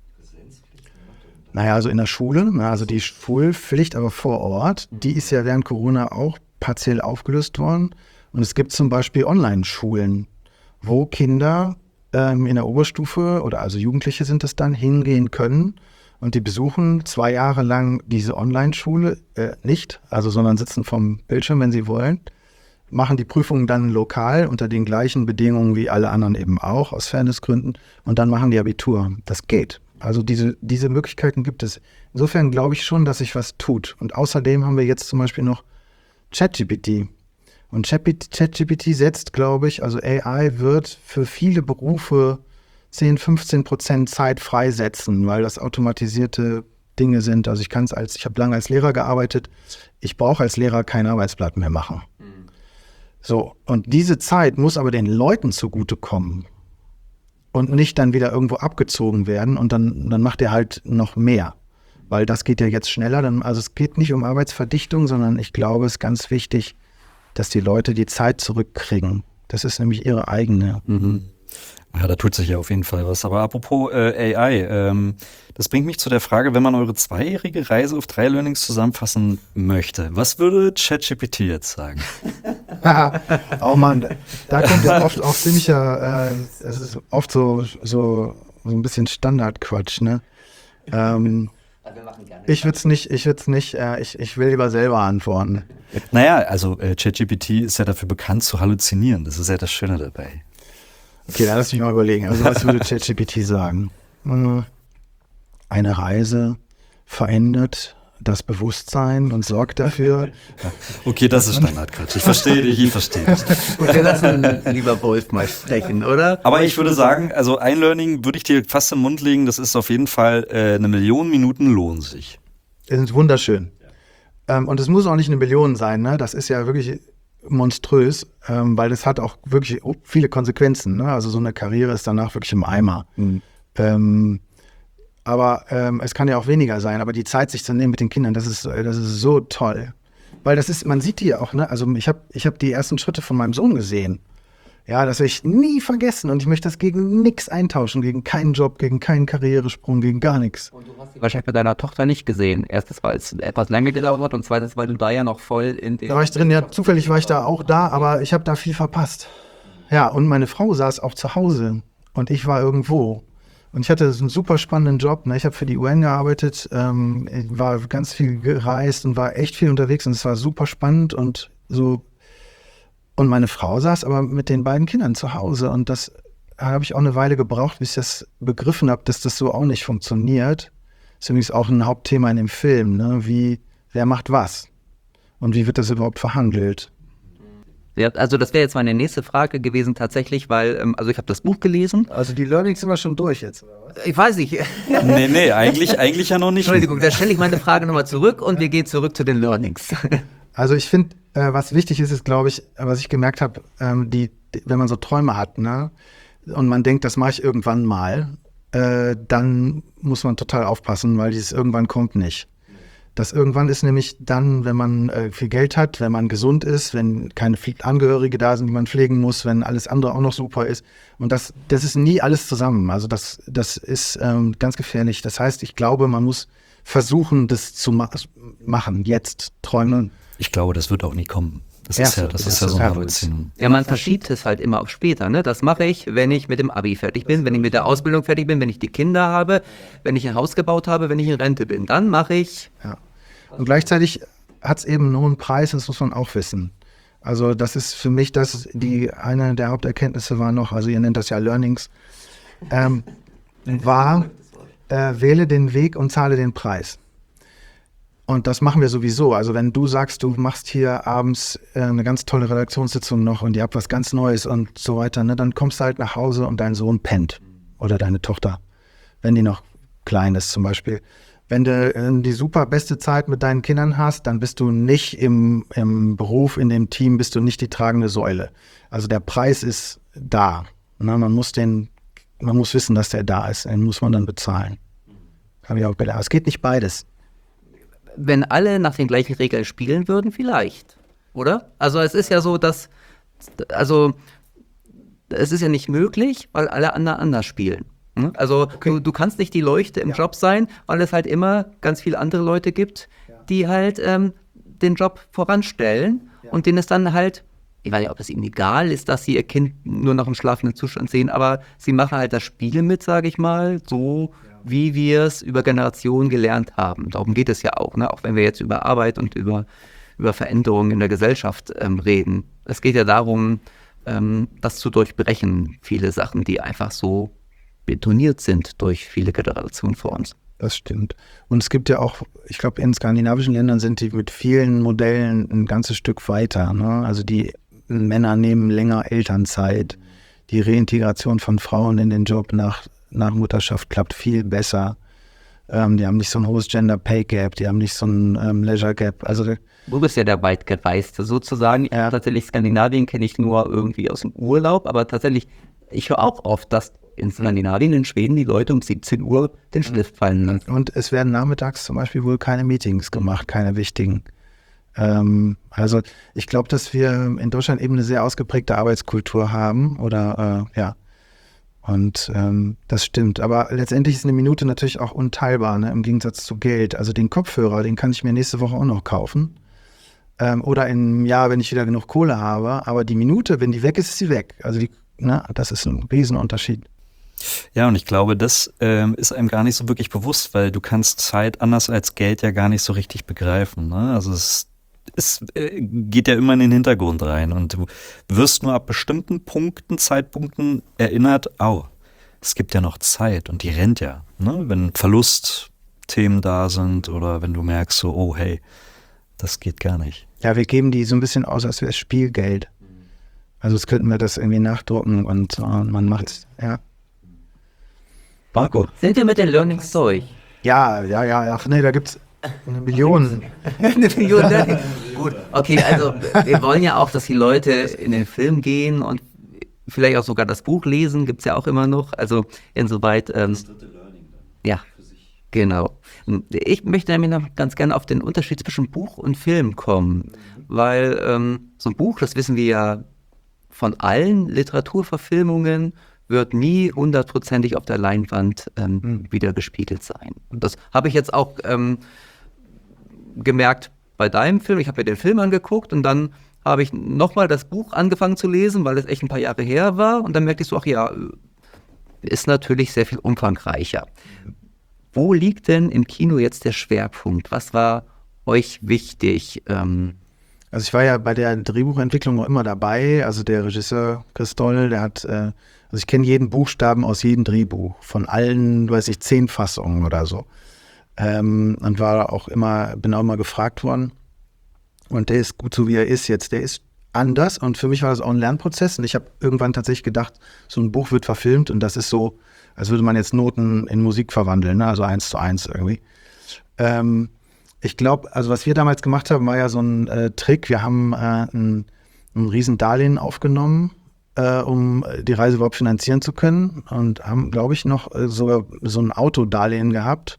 [SPEAKER 4] Naja, also in der Schule, also die Schulpflicht, aber vor Ort, die ist ja während Corona auch partiell aufgelöst worden. Und es gibt zum Beispiel Online-Schulen, wo Kinder in der Oberstufe oder also Jugendliche sind es dann, hingehen können. Und die besuchen 2 Jahre lang diese Online-Schule nicht, sondern sitzen vom Bildschirm, wenn sie wollen, machen die Prüfungen dann lokal unter den gleichen Bedingungen wie alle anderen eben auch, aus Fairnessgründen, und dann machen die Abitur. Das geht. Also diese Möglichkeiten gibt es. Insofern glaube ich schon, dass sich was tut. Und außerdem haben wir jetzt zum Beispiel noch ChatGPT. Und ChatGPT setzt, glaube ich, also AI wird für viele Berufe 10-15% Zeit freisetzen, weil das automatisierte Dinge sind. Also ich habe lange als Lehrer gearbeitet. Ich brauche als Lehrer kein Arbeitsblatt mehr machen. So, und diese Zeit muss aber den Leuten zugutekommen und nicht dann wieder irgendwo abgezogen werden und dann macht er halt noch mehr. Weil das geht ja jetzt schneller. Also es geht nicht um Arbeitsverdichtung, sondern ich glaube, es ist ganz wichtig, dass die Leute die Zeit zurückkriegen. Das ist nämlich ihre eigene.
[SPEAKER 1] Ja, da tut sich ja auf jeden Fall was. Aber apropos AI, das bringt mich zu der Frage, wenn man eure 2-jährige Reise auf 3 Learnings zusammenfassen möchte, was würde ChatGPT jetzt sagen?
[SPEAKER 4] Oh Mann, da kommt ja oft auch ziemlicher, es ist oft so ein bisschen Standardquatsch, ne? Ich will lieber selber antworten.
[SPEAKER 1] Naja, also ChatGPT ist ja dafür bekannt zu halluzinieren. Das ist ja das Schöne dabei.
[SPEAKER 4] Okay, dann lass mich mal überlegen. Also was würde ChatGPT sagen? Eine Reise verändert das Bewusstsein und sorgt dafür.
[SPEAKER 1] Okay, das ist Standardquatsch. Ich verstehe dich.
[SPEAKER 2] Und wir lassen lieber Wolf mal sprechen, oder?
[SPEAKER 1] Aber ich würde sagen, also ein Learning würde ich dir fast im Mund legen, das ist auf jeden Fall 1 Million Minuten lohnen sich.
[SPEAKER 4] Das ist wunderschön. Und es muss auch nicht 1 Million sein, ne? Das ist ja wirklich monströs, weil das hat auch wirklich viele Konsequenzen, ne? Also so eine Karriere ist danach wirklich im Eimer. Aber es kann ja auch weniger sein, aber die Zeit sich zu nehmen mit den Kindern, das ist so toll. Weil man sieht die ja auch, ne? Also ich hab die ersten Schritte von meinem Sohn gesehen. Ja, das werde ich nie vergessen und ich möchte das gegen nichts eintauschen, gegen keinen Job, gegen keinen Karrieresprung, gegen gar nichts.
[SPEAKER 2] Und du hast sie wahrscheinlich bei deiner Tochter nicht gesehen. Erstens, weil es etwas länger gedauert hat und zweitens, weil du da ja noch voll in den...
[SPEAKER 4] Da war ich drin, ja, zufällig war ich da auch da, aber ich habe da viel verpasst. Ja, und meine Frau saß auch zu Hause und ich war irgendwo. Und ich hatte einen super spannenden Job, ne? Ich habe für die UN gearbeitet, war ganz viel gereist und war echt viel unterwegs und es war super spannend und so. Und meine Frau saß aber mit den beiden Kindern zu Hause und das habe ich auch eine Weile gebraucht, bis ich das begriffen habe, dass das so auch nicht funktioniert. Das ist übrigens auch ein Hauptthema in dem Film, ne? Wer macht was? Und wie wird das überhaupt verhandelt?
[SPEAKER 2] Ja, also das wäre jetzt meine nächste Frage gewesen tatsächlich, weil, also ich habe das Buch gelesen.
[SPEAKER 4] Also die Learnings sind wir schon durch jetzt, oder was?
[SPEAKER 2] Ich weiß nicht.
[SPEAKER 1] Nee, eigentlich ja noch nicht.
[SPEAKER 2] Entschuldigung, da stelle ich meine Frage nochmal zurück und wir gehen zurück zu den Learnings.
[SPEAKER 4] Also ich finde, was wichtig ist, glaube ich, was ich gemerkt habe, wenn man so Träume hat, ne, und man denkt, das mache ich irgendwann mal, dann muss man total aufpassen, weil dieses irgendwann kommt nicht. Das irgendwann ist nämlich dann, wenn man viel Geld hat, wenn man gesund ist, wenn keine Angehörige da sind, die man pflegen muss, wenn alles andere auch noch super ist. Und das ist nie alles zusammen. Also das ist ganz gefährlich. Das heißt, ich glaube, man muss versuchen, das zu machen, jetzt träumen.
[SPEAKER 1] Ich glaube, das wird auch nie kommen. Das ist ja so ein Blödsinn.
[SPEAKER 2] Ja, man verschiebt es halt immer auf später, ne? Das mache ich, wenn ich mit dem Abi fertig bin, wenn ich mit der Ausbildung fertig bin, wenn ich die Kinder habe, wenn ich ein Haus gebaut habe, wenn ich in Rente bin. Dann mache ich...
[SPEAKER 4] Ja. Und gleichzeitig hat es eben einen hohen Preis, das muss man auch wissen. Also das ist für mich eine der Haupterkenntnisse war noch, also ihr nennt das ja Learnings, wähle den Weg und zahle den Preis. Und das machen wir sowieso. Also wenn du sagst, du machst hier abends eine ganz tolle Redaktionssitzung noch und ihr habt was ganz Neues und so weiter, ne, dann kommst du halt nach Hause und dein Sohn pennt. Oder deine Tochter, wenn die noch klein ist zum Beispiel. Wenn du die super beste Zeit mit deinen Kindern hast, dann bist du nicht im Beruf, in dem Team, bist du nicht die tragende Säule. Also der Preis ist da. Na, man muss wissen, dass der da ist. Den muss man dann bezahlen. Habe ich auch gelernt. Es geht nicht beides.
[SPEAKER 2] Wenn alle nach den gleichen Regeln spielen würden, vielleicht. Oder? Also es ist ja so, es ist ja nicht möglich, weil alle anders spielen. Also okay. Du kannst nicht die Leuchte im Job sein, weil es halt immer ganz viele andere Leute gibt, die halt den Job voranstellen und denen es dann halt, ich weiß nicht, ob es ihnen egal ist, dass sie ihr Kind nur noch im schlafenden Zustand sehen, aber sie machen halt das Spiel mit, sage ich mal, so wie wir es über Generationen gelernt haben. Darum geht es ja auch, ne? Auch wenn wir jetzt über Arbeit und über Veränderungen in der Gesellschaft reden. Es geht ja darum, das zu durchbrechen, viele Sachen, die einfach so betoniert sind durch viele Generationen vor uns.
[SPEAKER 4] Das stimmt. Und es gibt ja auch, ich glaube, in skandinavischen Ländern sind die mit vielen Modellen ein ganzes Stück weiter. Ne? Also die Männer nehmen länger Elternzeit. Die Reintegration von Frauen in den Job nach Mutterschaft klappt viel besser. Die haben nicht so ein hohes Gender Pay Gap, die haben nicht so ein Leisure Gap. Also
[SPEAKER 2] Du bist ja der Weitgereiste sozusagen. Ja. Tatsächlich Skandinavien kenne ich nur irgendwie aus dem Urlaub, aber tatsächlich, ich höre auch oft, dass in Skandinavien, in Schweden, die Leute um 17 Uhr den Stift fallen lassen.
[SPEAKER 4] Und es werden nachmittags zum Beispiel wohl keine Meetings gemacht, keine wichtigen. Also ich glaube, dass wir in Deutschland eben eine sehr ausgeprägte Arbeitskultur haben Und das stimmt. Aber letztendlich ist eine Minute natürlich auch unteilbar, ne, im Gegensatz zu Geld. Also den Kopfhörer, den kann ich mir nächste Woche auch noch kaufen. Oder im Jahr, wenn ich wieder genug Kohle habe. Aber die Minute, wenn die weg ist, ist sie weg. Also das ist ein Riesenunterschied.
[SPEAKER 1] Ja, und ich glaube, das ist einem gar nicht so wirklich bewusst, weil du kannst Zeit anders als Geld ja gar nicht so richtig begreifen. Ne? Also es geht ja immer in den Hintergrund rein und du wirst nur ab bestimmten Zeitpunkten erinnert, es gibt ja noch Zeit und die rennt ja. Ne? Wenn Verlustthemen da sind oder wenn du merkst so, oh hey, das geht gar nicht.
[SPEAKER 4] Ja, wir geben die so ein bisschen aus, als wäre es Spielgeld. Also jetzt könnten wir das irgendwie nachdrucken und man macht's, ja.
[SPEAKER 2] Marco, sind wir mit den Learnings durch?
[SPEAKER 4] Ja, ach nee, da gibt's eine Million.
[SPEAKER 2] Eine Million Learnings. Gut, okay, also wir wollen ja auch, dass die Leute in den Film gehen und vielleicht auch sogar das Buch lesen, gibt's ja auch immer noch. Also insoweit, das dritte Learning dann. Ja, genau. Ich möchte nämlich noch ganz gerne auf den Unterschied zwischen Buch und Film kommen, weil so ein Buch, das wissen wir ja von allen Literaturverfilmungen, wird nie 100%ig auf der Leinwand wieder gespiegelt sein. Und das habe ich jetzt auch gemerkt bei deinem Film. Ich habe mir den Film angeguckt und dann habe ich nochmal das Buch angefangen zu lesen, weil es echt ein paar Jahre her war. Und dann merkte ich so, ach ja, ist natürlich sehr viel umfangreicher. Wo liegt denn im Kino jetzt der Schwerpunkt? Was war euch wichtig?
[SPEAKER 4] Also ich war ja bei der Drehbuchentwicklung noch immer dabei. Also der Regisseur Chris Doll, der hat, also ich kenne jeden Buchstaben aus jedem Drehbuch, von allen, 10 Fassungen oder so. Und bin auch immer gefragt worden. Und der ist gut so, wie er ist jetzt. Der ist anders und für mich war das auch ein Lernprozess. Und ich habe irgendwann tatsächlich gedacht, so ein Buch wird verfilmt und das ist so, als würde man jetzt Noten in Musik verwandeln, ne? Also 1:1 irgendwie. Ich glaube, also was wir damals gemacht haben, war ja so ein Trick. Wir haben ein riesen Darlehen aufgenommen, um die Reise überhaupt finanzieren zu können und haben, glaube ich, noch sogar so ein Autodarlehen gehabt.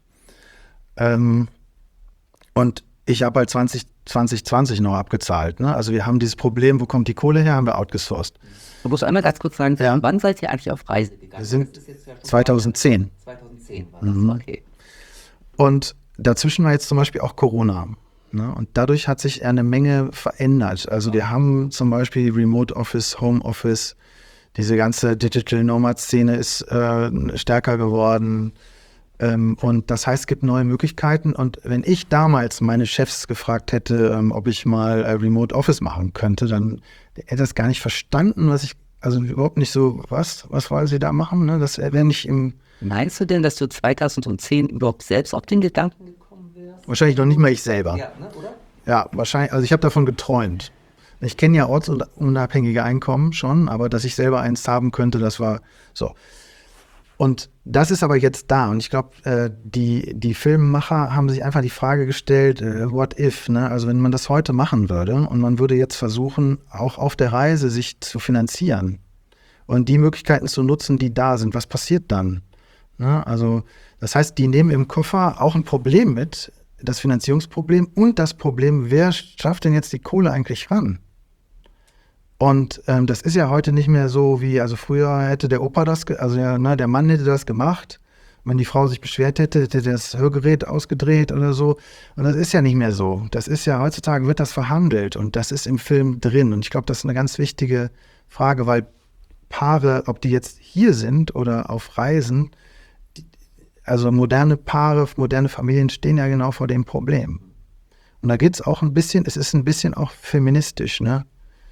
[SPEAKER 4] Und ich habe halt 2020 noch abgezahlt. Ne? Also wir haben dieses Problem, wo kommt die Kohle her, haben wir outgesourced.
[SPEAKER 2] Du musst einmal ganz kurz sagen,
[SPEAKER 4] ja.
[SPEAKER 2] Wann seid ihr eigentlich auf Reise gegangen?
[SPEAKER 4] Wir sind 2010.
[SPEAKER 2] 2010 war das, okay.
[SPEAKER 4] Und dazwischen war jetzt zum Beispiel auch Corona. Ne? Und dadurch hat sich eine Menge verändert. Also wir haben zum Beispiel Remote Office, Home Office, diese ganze Digital Nomad-Szene ist stärker geworden. Und das heißt, es gibt neue Möglichkeiten. Und wenn ich damals meine Chefs gefragt hätte, ob ich mal Remote Office machen könnte, dann hätte das gar nicht verstanden, also überhaupt nicht so, was wollen sie da machen? Ne? Das wäre nicht im...
[SPEAKER 2] Meinst du denn, dass du 2010 überhaupt selbst auf den Gedanken gekommen wärst?
[SPEAKER 4] Wahrscheinlich noch nicht mal ich selber.
[SPEAKER 2] Ja, ne, oder?
[SPEAKER 4] Ja, wahrscheinlich. Also ich habe davon geträumt. Ich kenne ja ortsunabhängige Einkommen schon, aber dass ich selber eins haben könnte, das war so. Und das ist aber jetzt da. Und ich glaube, die Filmemacher haben sich einfach die Frage gestellt, what if? Ne? Also wenn man das heute machen würde und man würde jetzt versuchen, auch auf der Reise sich zu finanzieren und die Möglichkeiten zu nutzen, die da sind, was passiert dann? Ne? Also das heißt, die nehmen im Koffer auch ein Problem mit, das Finanzierungsproblem und das Problem, wer schafft denn jetzt die Kohle eigentlich ran? Und das ist ja heute nicht mehr so wie, also früher hätte der Opa der Mann hätte das gemacht. Wenn die Frau sich beschwert hätte, hätte das Hörgerät ausgedreht oder so. Und das ist ja nicht mehr so. Das ist ja, heutzutage wird das verhandelt und das ist im Film drin. Und ich glaube, das ist eine ganz wichtige Frage, weil Paare, ob die jetzt hier sind oder auf Reisen, also moderne Paare, moderne Familien stehen ja genau vor dem Problem. Und da geht es auch es ist ein bisschen auch feministisch, ne?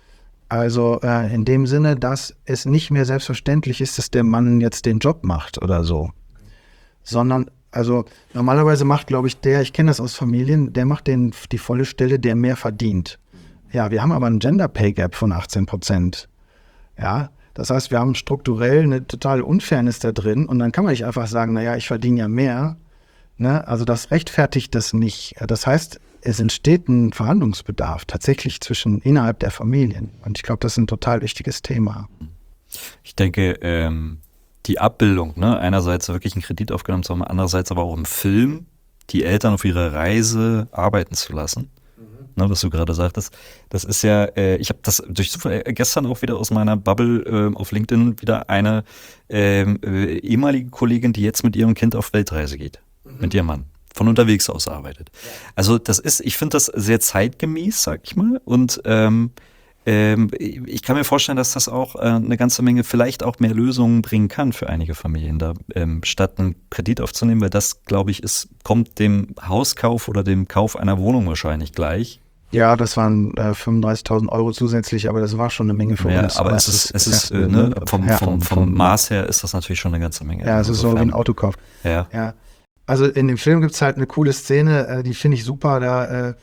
[SPEAKER 4] Also in dem Sinne, dass es nicht mehr selbstverständlich ist, dass der Mann jetzt den Job macht oder so. Sondern, also normalerweise macht, glaube ich, ich kenne das aus Familien, der macht die volle Stelle, der mehr verdient. Ja, wir haben aber einen Gender Pay Gap von 18%. Ja, das heißt, wir haben strukturell eine totale Unfairness da drin und dann kann man nicht einfach sagen, naja, ich verdiene ja mehr. Ne? Also das rechtfertigt das nicht. Das heißt, es entsteht ein Verhandlungsbedarf tatsächlich innerhalb der Familien. Und ich glaube, das ist ein total wichtiges Thema.
[SPEAKER 1] Ich denke, die Abbildung, ne, einerseits wirklich einen Kredit aufgenommen zu haben, andererseits aber auch im Film, die Eltern auf ihrer Reise arbeiten zu lassen, ne, was du gerade sagtest, das ist ja, ich habe das durch Zufall gestern auch wieder aus meiner Bubble auf LinkedIn wieder eine ehemalige Kollegin, die jetzt mit ihrem Kind auf Weltreise geht, mit ihrem Mann. Von unterwegs aus arbeitet. Also ich finde das sehr zeitgemäß, sag ich mal. Und ich kann mir vorstellen, dass das auch eine ganze Menge vielleicht auch mehr Lösungen bringen kann für einige Familien, da statt einen Kredit aufzunehmen, weil das, glaube ich, kommt dem Hauskauf oder dem Kauf einer Wohnung wahrscheinlich gleich.
[SPEAKER 4] Ja, das waren 35.000 Euro zusätzlich, aber das war schon eine Menge für uns.
[SPEAKER 1] Aber es ist ne, vom Maß her ist das natürlich schon eine ganze Menge.
[SPEAKER 4] Ja, es ist so wie ein Autokauf. Ja. Also in dem Film gibt es halt eine coole Szene, die finde ich super.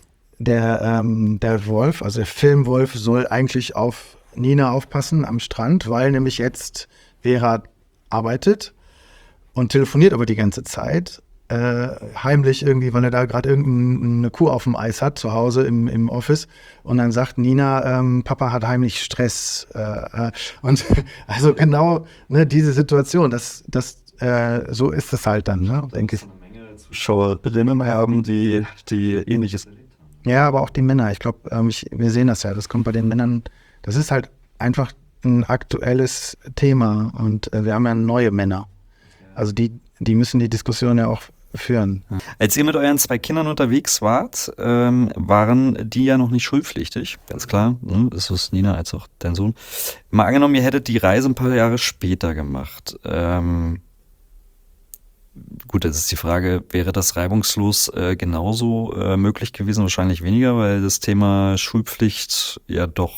[SPEAKER 4] Der Wolf, also der Filmwolf, soll eigentlich auf Nina aufpassen am Strand, weil nämlich jetzt Vera arbeitet und telefoniert aber die ganze Zeit. Heimlich irgendwie, weil er da gerade irgendeine Kuh auf dem Eis hat, zu Hause im Office. Und dann sagt Nina, Papa hat heimlich Stress. Und also genau, ne, diese Situation, so ist es halt dann, ne, denke ich.
[SPEAKER 5] Eine Menge Zuschauerinnen haben, die Ähnliches erlebt haben.
[SPEAKER 4] Ja, aber auch die Männer. Ich glaube, wir sehen das ja. Das kommt bei den Männern. Das ist halt einfach ein aktuelles Thema. Und wir haben ja neue Männer. Also die müssen die Diskussion ja auch führen.
[SPEAKER 1] Als ihr mit euren 2 Kindern unterwegs wart, waren die ja noch nicht schulpflichtig, ganz klar. Ne? Das ist Nina als auch dein Sohn. Mal angenommen, ihr hättet die Reise ein paar Jahre später gemacht. Gut, jetzt ist die Frage, wäre das reibungslos genauso möglich gewesen? Wahrscheinlich weniger, weil das Thema Schulpflicht ja doch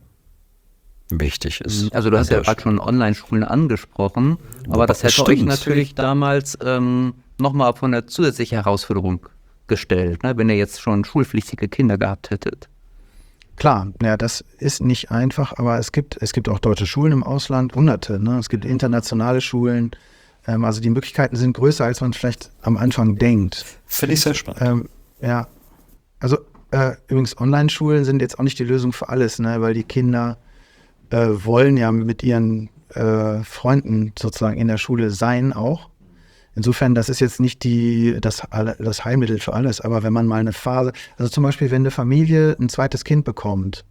[SPEAKER 1] wichtig ist.
[SPEAKER 2] Also du hast ja gerade schon Online-Schulen angesprochen, aber das hätte euch natürlich damals nochmal von einer zusätzlichen Herausforderung gestellt, ne, wenn ihr jetzt schon schulpflichtige Kinder gehabt hättet.
[SPEAKER 4] Klar, ja, das ist nicht einfach, aber es gibt auch deutsche Schulen im Ausland, Hunderte. Ne? Es gibt internationale Schulen. Also die Möglichkeiten sind größer, als man vielleicht am Anfang denkt.
[SPEAKER 1] Finde ich sehr spannend.
[SPEAKER 4] Ja, also übrigens Online-Schulen sind jetzt auch nicht die Lösung für alles, ne? Weil die Kinder wollen ja mit ihren Freunden sozusagen in der Schule sein auch. Insofern, das ist jetzt nicht das Heilmittel für alles, aber wenn man mal eine Phase, also zum Beispiel, wenn eine Familie ein zweites Kind bekommt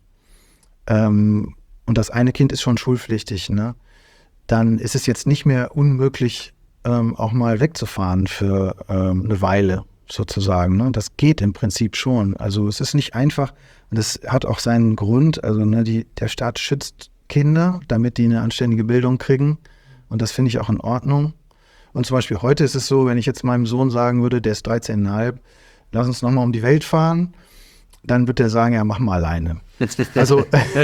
[SPEAKER 4] und das eine Kind ist schon schulpflichtig, ne, dann ist es jetzt nicht mehr unmöglich, auch mal wegzufahren für eine Weile sozusagen. Ne? Das geht im Prinzip schon. Also es ist nicht einfach und das hat auch seinen Grund. Also ne, der Staat schützt Kinder, damit die eine anständige Bildung kriegen und das finde ich auch in Ordnung. Und zum Beispiel heute ist es so, wenn ich jetzt meinem Sohn sagen würde, der ist 13,5, lass uns nochmal um die Welt fahren, dann wird er sagen, ja, mach mal alleine. Also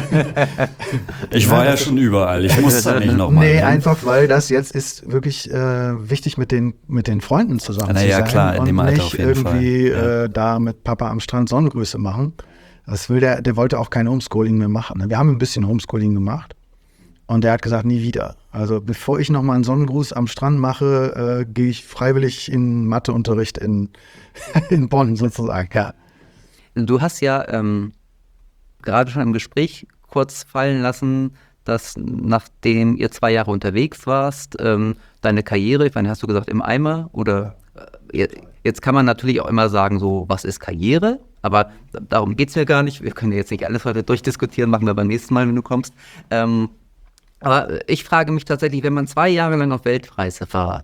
[SPEAKER 1] ich war ja schon überall, ich muss da nicht nochmal.
[SPEAKER 4] Nee, einfach weil das jetzt ist wirklich wichtig, mit den Freunden zusammen zu sein.
[SPEAKER 1] Klar, in dem Alter
[SPEAKER 4] nicht
[SPEAKER 1] auf jeden
[SPEAKER 4] irgendwie
[SPEAKER 1] Fall.
[SPEAKER 4] da mit Papa am Strand Sonnengrüße machen. Das der wollte auch kein Homeschooling mehr machen. Wir haben ein bisschen Homeschooling gemacht. Und der hat gesagt, nie wieder. Also bevor ich nochmal einen Sonnengruß am Strand mache, gehe ich freiwillig in Matheunterricht in Bonn sozusagen, ja.
[SPEAKER 2] Du hast ja gerade schon im Gespräch kurz fallen lassen, dass nachdem ihr 2 Jahre unterwegs warst, deine Karriere, ich meine, hast du gesagt, im Eimer oder jetzt kann man natürlich auch immer sagen, so, was ist Karriere? Aber darum geht es ja gar nicht. Wir können ja jetzt nicht alles heute durchdiskutieren, machen wir beim nächsten Mal, wenn du kommst. Aber ich frage mich tatsächlich, wenn man 2 Jahre lang auf Weltreise war,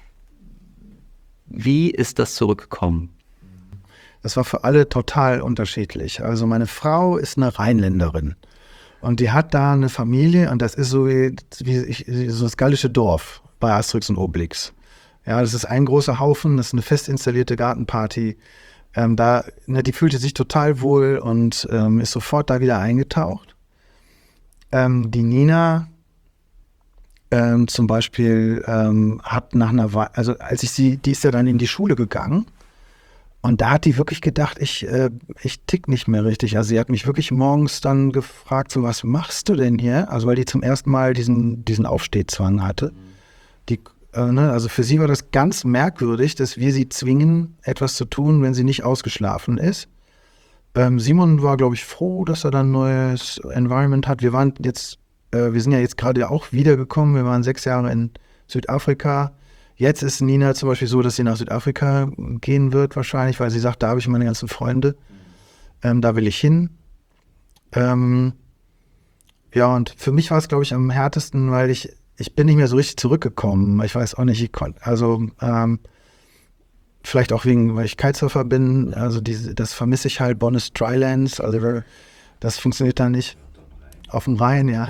[SPEAKER 2] wie ist das zurückgekommen?
[SPEAKER 4] Das war für alle total unterschiedlich. Also meine Frau ist eine Rheinländerin und die hat da eine Familie und das ist so wie so das gallische Dorf bei Asterix und Obelix. Ja, das ist ein großer Haufen, das ist eine fest installierte Gartenparty. Die fühlte sich total wohl und ist sofort da wieder eingetaucht. Die Nina zum Beispiel hat nach einer Weile, also die ist ja dann in die Schule gegangen und da hat die wirklich gedacht, ich tick nicht mehr richtig. Also sie hat mich wirklich morgens dann gefragt, so was machst du denn hier? Also weil die zum ersten Mal diesen Aufstehzwang hatte. Also für sie war das ganz merkwürdig, dass wir sie zwingen, etwas zu tun, wenn sie nicht ausgeschlafen ist. Simon war, glaube ich, froh, dass er dann ein neues Environment hat. Wir sind ja jetzt gerade auch wiedergekommen. Wir waren 6 Jahre in Südafrika. Jetzt ist Nina zum Beispiel so, dass sie nach Südafrika gehen wird wahrscheinlich, weil sie sagt, da habe ich meine ganzen Freunde. Da will ich hin. Ja, und für mich war es, glaube ich, am härtesten, weil ich bin nicht mehr so richtig zurückgekommen. Ich weiß auch nicht, vielleicht auch weil ich Kitesurfer bin, also das vermisse ich halt, Bonnes Drylands, also das funktioniert da nicht. Auf dem Rhein, ja.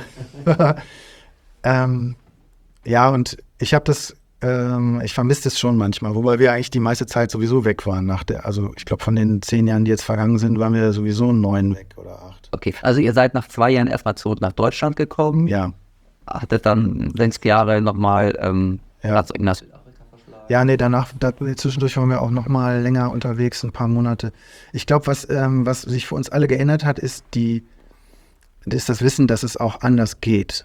[SPEAKER 4] Ja, und ich vermisse das schon manchmal, wobei wir eigentlich die meiste Zeit sowieso weg waren also ich glaube von den 10 Jahren, die jetzt vergangen sind, waren wir sowieso 9 weg oder 8.
[SPEAKER 2] Okay, also ihr seid nach 2 Jahren erstmal zurück nach Deutschland gekommen.
[SPEAKER 4] Ja.
[SPEAKER 2] Hattet dann 6 Jahre nochmal nach Südafrika verschlagen.
[SPEAKER 4] Ja, nee, zwischendurch waren wir auch nochmal länger unterwegs, ein paar Monate. Ich glaube, was sich für uns alle geändert hat, ist das Wissen, dass es auch anders geht.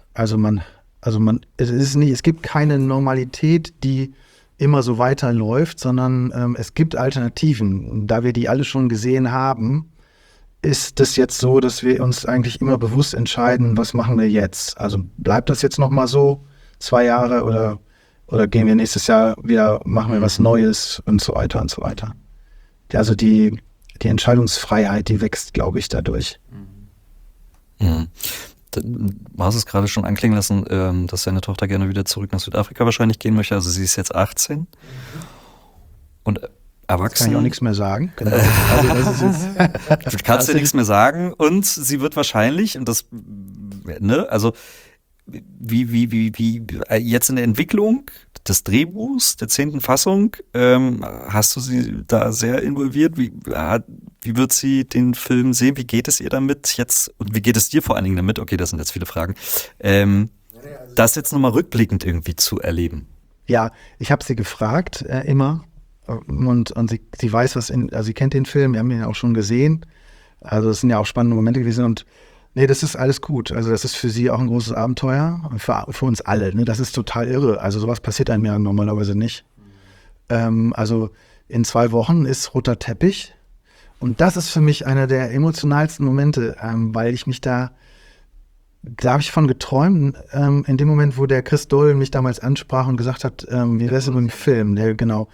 [SPEAKER 4] Es gibt keine Normalität, die immer so weiterläuft, sondern es gibt Alternativen. Und da wir die alle schon gesehen haben, ist das jetzt so, dass wir uns eigentlich immer bewusst entscheiden, was machen wir jetzt? Also bleibt das jetzt nochmal so 2 Jahre oder gehen wir nächstes Jahr wieder, machen wir was Neues und so weiter und so weiter. Also die Entscheidungsfreiheit, die wächst, glaube ich, dadurch.
[SPEAKER 1] Mhm. Du hast es gerade schon anklingen lassen, dass deine Tochter gerne wieder zurück nach Südafrika wahrscheinlich gehen möchte. Also sie ist jetzt 18 und erwachsen.
[SPEAKER 4] Kann ich auch nichts mehr sagen. Genau. Also das ist jetzt
[SPEAKER 1] Du kannst dir nichts mehr sagen und sie wird wahrscheinlich, und das, ne, also wie jetzt in der Entwicklung des Drehbuchs, der 10. Fassung, hast du sie da sehr involviert? Wie wird sie den Film sehen? Wie geht es ihr damit jetzt? Und wie geht es dir vor allen Dingen damit? Okay, das sind jetzt viele Fragen. Das jetzt nochmal rückblickend irgendwie zu erleben.
[SPEAKER 4] Ja, ich habe sie gefragt, immer. Und sie weiß, also sie kennt den Film, wir haben ihn ja auch schon gesehen. Also es sind ja auch spannende Momente gewesen und nee, das ist alles gut. Also das ist für sie auch ein großes Abenteuer, für uns alle. Ne? Das ist total irre. Also sowas passiert einem ja normalerweise nicht. Also in 2 Wochen ist roter Teppich und das ist für mich einer der emotionalsten Momente, weil ich mich da habe ich von geträumt, in dem Moment, wo der Chris Dolan mich damals ansprach und gesagt hat, wie wär's mit dem Film? Genau.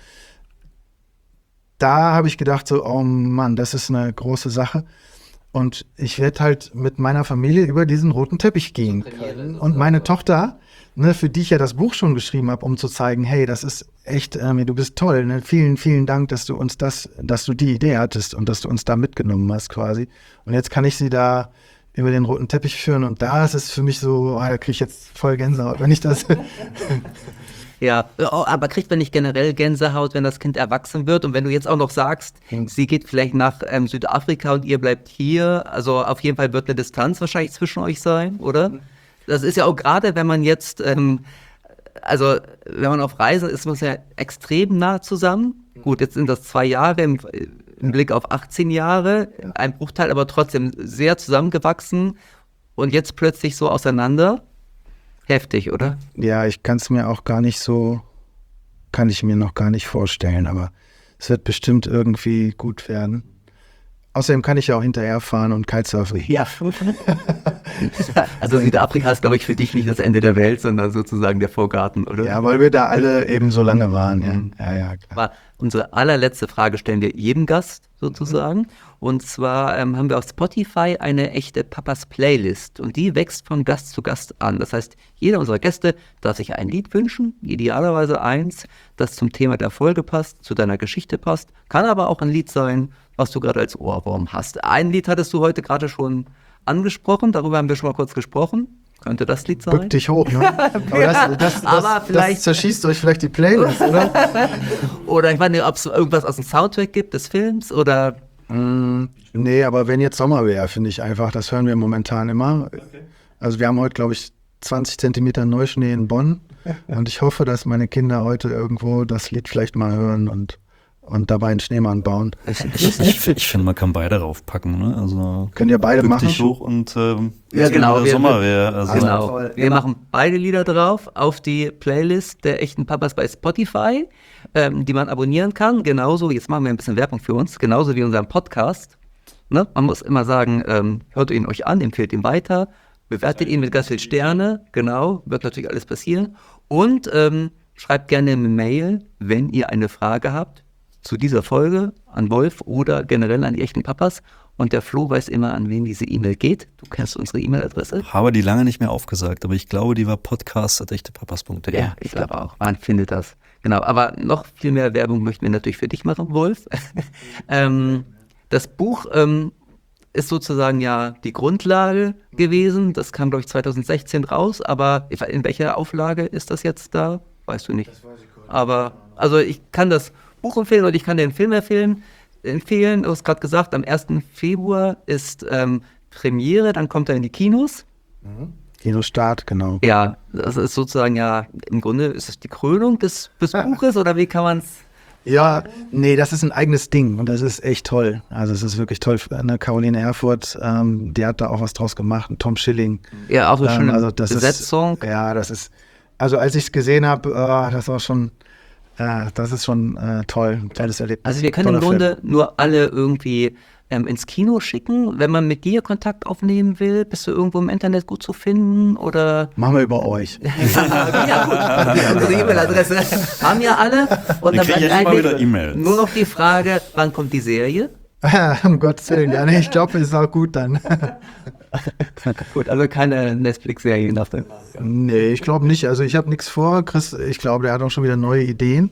[SPEAKER 4] Da habe ich gedacht so, oh Mann, das ist eine große Sache. Und ich werde halt mit meiner Familie über diesen roten Teppich gehen können. Und meine Tochter, ne, für die ich ja das Buch schon geschrieben habe, um zu zeigen, hey, das ist echt, du bist toll, ne? Vielen, vielen Dank, dass du die Idee hattest und dass du uns da mitgenommen hast quasi. Und jetzt kann ich sie da über den roten Teppich führen und da ist es für mich so, da kriege ich jetzt voll Gänsehaut, wenn ich das...
[SPEAKER 2] Ja, aber kriegt man nicht generell Gänsehaut, wenn das Kind erwachsen wird? Und wenn du jetzt auch noch sagst, sie geht vielleicht nach Südafrika und ihr bleibt hier, also auf jeden Fall wird eine Distanz wahrscheinlich zwischen euch sein, oder? Das ist ja auch gerade, wenn man jetzt, wenn man auf Reise ist, man ja extrem nah zusammen. Gut, jetzt sind das 2 Jahre im Blick auf 18 Jahre, ein Bruchteil, aber trotzdem sehr zusammengewachsen und jetzt plötzlich so auseinander. Heftig, oder?
[SPEAKER 4] Ja, ich kann es mir auch kann ich mir noch gar nicht vorstellen, aber es wird bestimmt irgendwie gut werden. Außerdem kann ich ja auch hinterherfahren und Kitesurfen.
[SPEAKER 2] Ja. Also Südafrika ist, glaube ich, für dich nicht das Ende der Welt, sondern sozusagen der Vorgarten, oder?
[SPEAKER 4] Ja, weil wir da alle eben so lange waren. Ja, klar.
[SPEAKER 2] Aber unsere allerletzte Frage stellen wir jedem Gast sozusagen. Und zwar haben wir auf Spotify eine echte Papas Playlist und die wächst von Gast zu Gast an. Das heißt, jeder unserer Gäste darf sich ein Lied wünschen, idealerweise eins, das zum Thema der Folge passt, zu deiner Geschichte passt. Kann aber auch ein Lied sein, was du gerade als Ohrwurm hast. Ein Lied hattest du heute gerade schon angesprochen, darüber haben wir schon mal kurz gesprochen. Könnte das Lied sein?
[SPEAKER 4] Bück dich hoch, ne? Aber das zerschießt euch vielleicht die Playlist, oder?
[SPEAKER 2] Oder ich meine, ob es irgendwas aus dem Soundtrack gibt des Films, oder...
[SPEAKER 4] Nee, aber wenn jetzt Sommer wäre, finde ich einfach, das hören wir momentan immer. Okay. Also wir haben heute, glaube ich, 20 Zentimeter Neuschnee in Bonn und ich hoffe, dass meine Kinder heute irgendwo das Lied vielleicht mal hören und dabei einen Schneemann bauen.
[SPEAKER 1] Ich finde, man kann beide raufpacken. Ne? Also
[SPEAKER 4] Könnt ihr beide
[SPEAKER 1] bück
[SPEAKER 4] machen?
[SPEAKER 1] dich hoch und
[SPEAKER 2] Ja, genau,
[SPEAKER 1] der Sommer wäre. Also,
[SPEAKER 2] Genau. Wir machen beide Lieder drauf auf die Playlist der echten Papas bei Spotify, die man abonnieren kann. Genauso, jetzt machen wir ein bisschen Werbung für uns, genauso wie unseren Podcast. Ne? Man muss immer sagen, hört ihn euch an, empfehlt ihn weiter, bewertet ihn mit ganz viel Sterne, genau, wird natürlich alles passieren. Und schreibt gerne eine Mail, wenn ihr eine Frage habt zu dieser Folge an Wolf oder generell an die echten Papas. Und der Flo weiß immer, an wen diese E-Mail geht. Du kennst unsere E-Mail-Adresse.
[SPEAKER 1] habe die lange nicht mehr aufgesagt, aber ich glaube, die war podcast@echtepapas.de.
[SPEAKER 2] Ja, ich glaube auch. Man findet das. Genau, aber noch viel mehr Werbung möchten wir natürlich für dich machen, Wolf. Das Buch ist sozusagen ja die Grundlage gewesen. Das kam, glaube ich, 2016 raus, aber in welcher Auflage ist das jetzt da? Weißt du nicht. Aber, also ich kann das Buch empfehlen und ich kann den Film empfehlen. Du hast gerade gesagt, am 1. Februar ist Premiere, dann kommt er in die Kinos.
[SPEAKER 4] Kinostart, genau.
[SPEAKER 2] Ja, das ist sozusagen ja, im Grunde ist es die Krönung des Buches oder wie kann man es?
[SPEAKER 4] Ja, nee, das ist ein eigenes Ding und das ist echt toll. Also es ist wirklich toll. Eine Caroline Erfurt, die hat da auch was draus gemacht, ein Tom Schilling.
[SPEAKER 2] Ja, auch so eine schöne
[SPEAKER 4] also das
[SPEAKER 2] Besetzung.
[SPEAKER 4] Ja, das ist, also als ich es gesehen habe, das war schon, das ist schon toll, ein tolles Erlebnis.
[SPEAKER 2] Also wir können im
[SPEAKER 4] Toller
[SPEAKER 2] Grunde nur alle irgendwie ins Kino schicken. Wenn man mit dir Kontakt aufnehmen will, bist du irgendwo im Internet gut zu finden oder?
[SPEAKER 4] Machen wir über euch.
[SPEAKER 2] Ja gut, unsere E-Mail-Adresse haben ja alle. Und dann
[SPEAKER 1] kriege
[SPEAKER 2] bleibt
[SPEAKER 1] ich immer wieder
[SPEAKER 2] eigentlich
[SPEAKER 1] E-Mails.
[SPEAKER 2] nur noch die Frage, wann kommt die Serie?
[SPEAKER 4] Um Gottes Willen, ja, nee, ich glaube, es ist auch gut dann.
[SPEAKER 2] Gut, also keine Netflix-Serie nach dem.
[SPEAKER 4] Nee, ich glaube nicht. Also ich habe nichts vor. Chris, ich glaube, der hat auch schon wieder neue Ideen.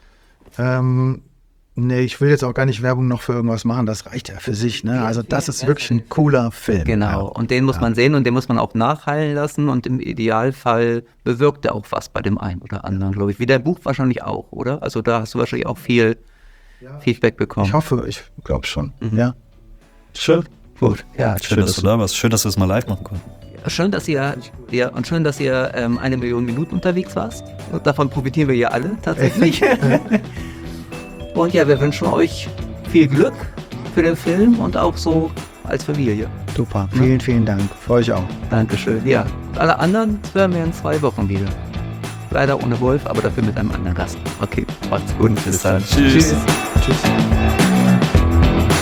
[SPEAKER 4] Nee, ich will jetzt auch gar nicht Werbung noch für irgendwas machen. Das reicht ja für sich. Ne? Also das ist wirklich ein cooler Film.
[SPEAKER 2] Genau,
[SPEAKER 4] Ja.
[SPEAKER 2] und den muss man sehen und den muss man auch nachhallen lassen und im Idealfall bewirkt er auch was bei dem einen oder anderen, glaube ich. Wie dein Buch wahrscheinlich auch, oder? Also da hast du wahrscheinlich auch viel Feedback bekommen.
[SPEAKER 4] Ich hoffe, ich glaube schon. Ja.
[SPEAKER 2] Schön. Gut. Ja,
[SPEAKER 1] Schön, dass du da warst. Schön, dass wir es mal live machen konnten.
[SPEAKER 2] Schön, dass ihr 1 Million Minuten unterwegs warst. Und davon profitieren wir ja alle tatsächlich. Und ja, wir wünschen euch viel Glück für den Film und auch so als Familie.
[SPEAKER 4] Super. Vielen, vielen Dank. Für euch auch.
[SPEAKER 2] Dankeschön. Ja, alle anderen hören wir in 2 Wochen wieder. Leider ohne Wolf, aber dafür mit einem anderen Gast. Okay, macht's gut. Bis dann.
[SPEAKER 1] Tschüss.
[SPEAKER 4] Tschüss.